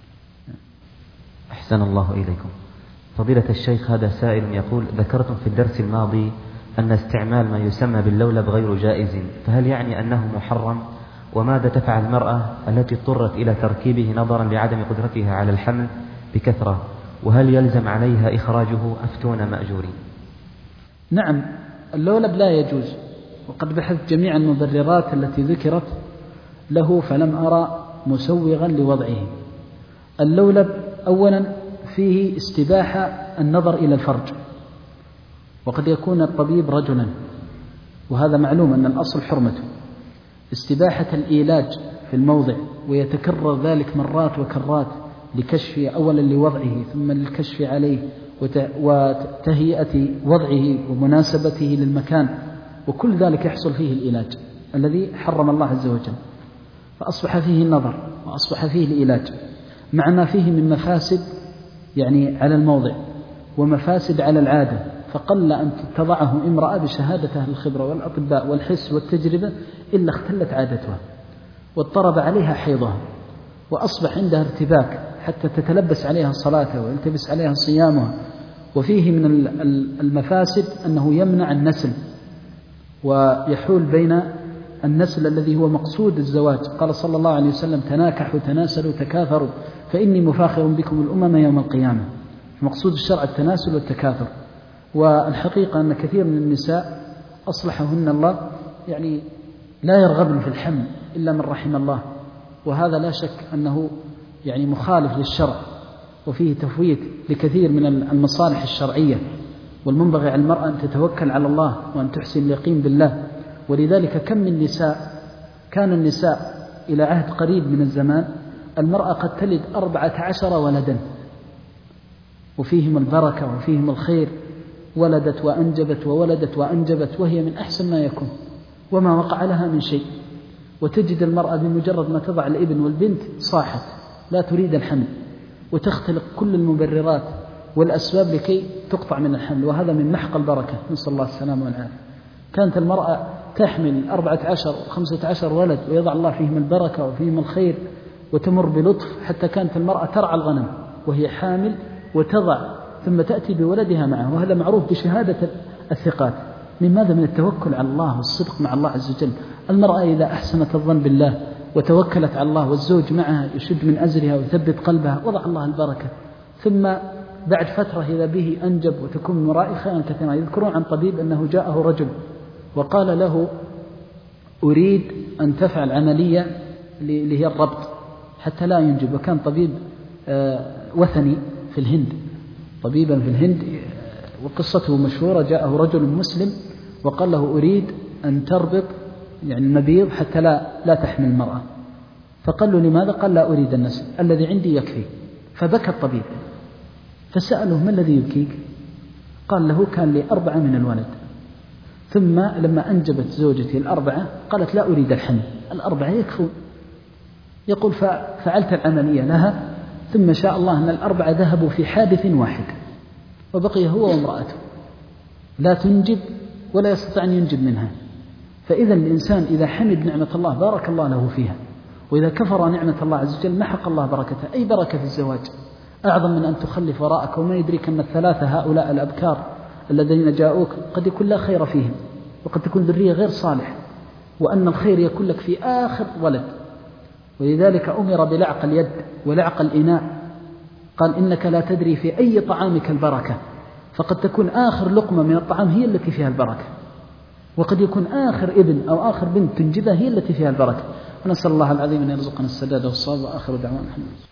أحسن الله إليكم. فضيلة الشيخ، هذا سائل يقول: ذكرتم في الدرس الماضي أن استعمال ما يسمى باللولب غير جائز، فهل يعني أنه محرم؟ وماذا تفعل المرأة التي اضطرت إلى تركيبه نظرا لعدم قدرتها على الحمل بكثرة؟ وهل يلزم عليها إخراجه؟ أفتون مأجورين. نعم، اللولب لا يجوز، وقد بحثت جميع المبررات التي ذكرت له فلم أرى مسوغا لوضعه. اللولب أولا فيه استباحة النظر إلى الفرج، وقد يكون الطبيب رجلا، وهذا معلوم أن الأصل حرمته. استباحة الإيلاج في الموضع، ويتكرر ذلك مرات وكرات لكشف أولا لوضعه ثم للكشف عليه وتهيئة وضعه ومناسبته للمكان، وكل ذلك يحصل فيه الإيلاج الذي حرم الله عز وجل، فأصبح فيه النظر وأصبح فيه الإيلاج، مع ما فيه من مفاسد يعني على الموضع ومفاسد على العادة، فقل أن تضعه امرأة بشهادة أهل الخبرة والأطباء والحس والتجربة إلا اختلت عادتها واضطرب عليها حيضها، وأصبح عندها ارتباك حتى تتلبس عليها صلاتها ويلتبس عليها صيامها. وفيه من المفاسد أنه يمنع النسل ويحول بين النسل الذي هو مقصود الزواج. قال صلى الله عليه وسلم: تناكحوا تناسلوا تكاثروا فإني مفاخر بكم الأمم يوم القيامة. مقصود الشرع التناسل والتكاثر. والحقيقة أن كثير من النساء أصلحهن الله يعني لا يرغبن في الحمل إلا من رحم الله، وهذا لا شك أنه يعني مخالف للشرع، وفيه تفويت لكثير من المصالح الشرعية، والمنبغي على المرأة أن تتوكل على الله وأن تحسن اليقين بالله. ولذلك كم من نساء كان النساء إلى عهد قريب من الزمان المرأة قد تلد أربعة عشر ولدا وفيهم البركة وفيهم الخير، ولدت وأنجبت وولدت وأنجبت وهي من أحسن ما يكون وما وقع لها من شيء. وتجد المرأة بمجرد ما تضع الابن والبنت صاحت لا تريد الحمل، وتختلق كل المبررات والأسباب لكي تقطع من الحمل، وهذا من محق البركة، نسأل الله السلامة والعافية. كانت المرأة تحمل أربعة عشر وخمسة عشر ولد ويضع الله فيهم البركة وفيهم الخير وتمر بلطف، حتى كانت المرأة ترعى الغنم وهي حامل وتضع ثم تأتي بولدها معه، وهذا معروف بشهادة الثقات. من ماذا؟ من التوكل على الله والصدق مع الله عز وجل. المرأة إذا أحسنت الظن بالله وتوكلت على الله والزوج معها يشد من أزرها ويثبت قلبها وضع الله البركة، ثم بعد فترة إذا به أنجب وتكون من ورائه خيرا كثيرا. يذكرون عن طبيب أنه جاءه رجل وقال له أريد أن تفعل عملية اللي هي الربط حتى لا ينجب. وكان طبيب وثني في الهند، طبيبا في الهند، وقصته مشهورة. جاءه رجل مسلم وقال له أريد أن تربط يعني المبيض حتى لا لا تحمل المرأة. فقال له لماذا؟ قال لا أريد النسل، الذي عندي يكفي. فبكى الطبيب فسأله ما الذي يبكيك؟ قال له كان لي أربعة من الولد، ثم لما أنجبت زوجتي الأربعة قالت لا أريد الحمل، الأربعة يكفون. يقول ففعلت العملية لها، ثم شاء الله أن الأربعة ذهبوا في حادث واحد، وبقي هو وامرأته لا تنجب ولا يستطيع أن ينجب منها. فإذا الإنسان إذا حمد نعمة الله بارك الله له فيها، وإذا كفر نعمة الله عز وجل محق الله بركتها. أي بركة في الزواج أعظم من أن تخلف وراءك، وما يدريك أن الثلاثة هؤلاء الأبكار الذين جاءوك قد يكون لا خير فيهم، وقد تكون ذرية غير صالح، وأن الخير يكون لك في آخر ولد. ولذلك أمر بلعق اليد ولعق الإناء، قال إنك لا تدري في أي طعامك البركة، فقد تكون آخر لقمة من الطعام هي التي فيها البركة، وقد يكون آخر ابن أو آخر بنت تنجبها هي التي فيها البركة. ونسأل الله العظيم أن يرزقنا السداد والصواب. وآخر دعوانا الحمد لله.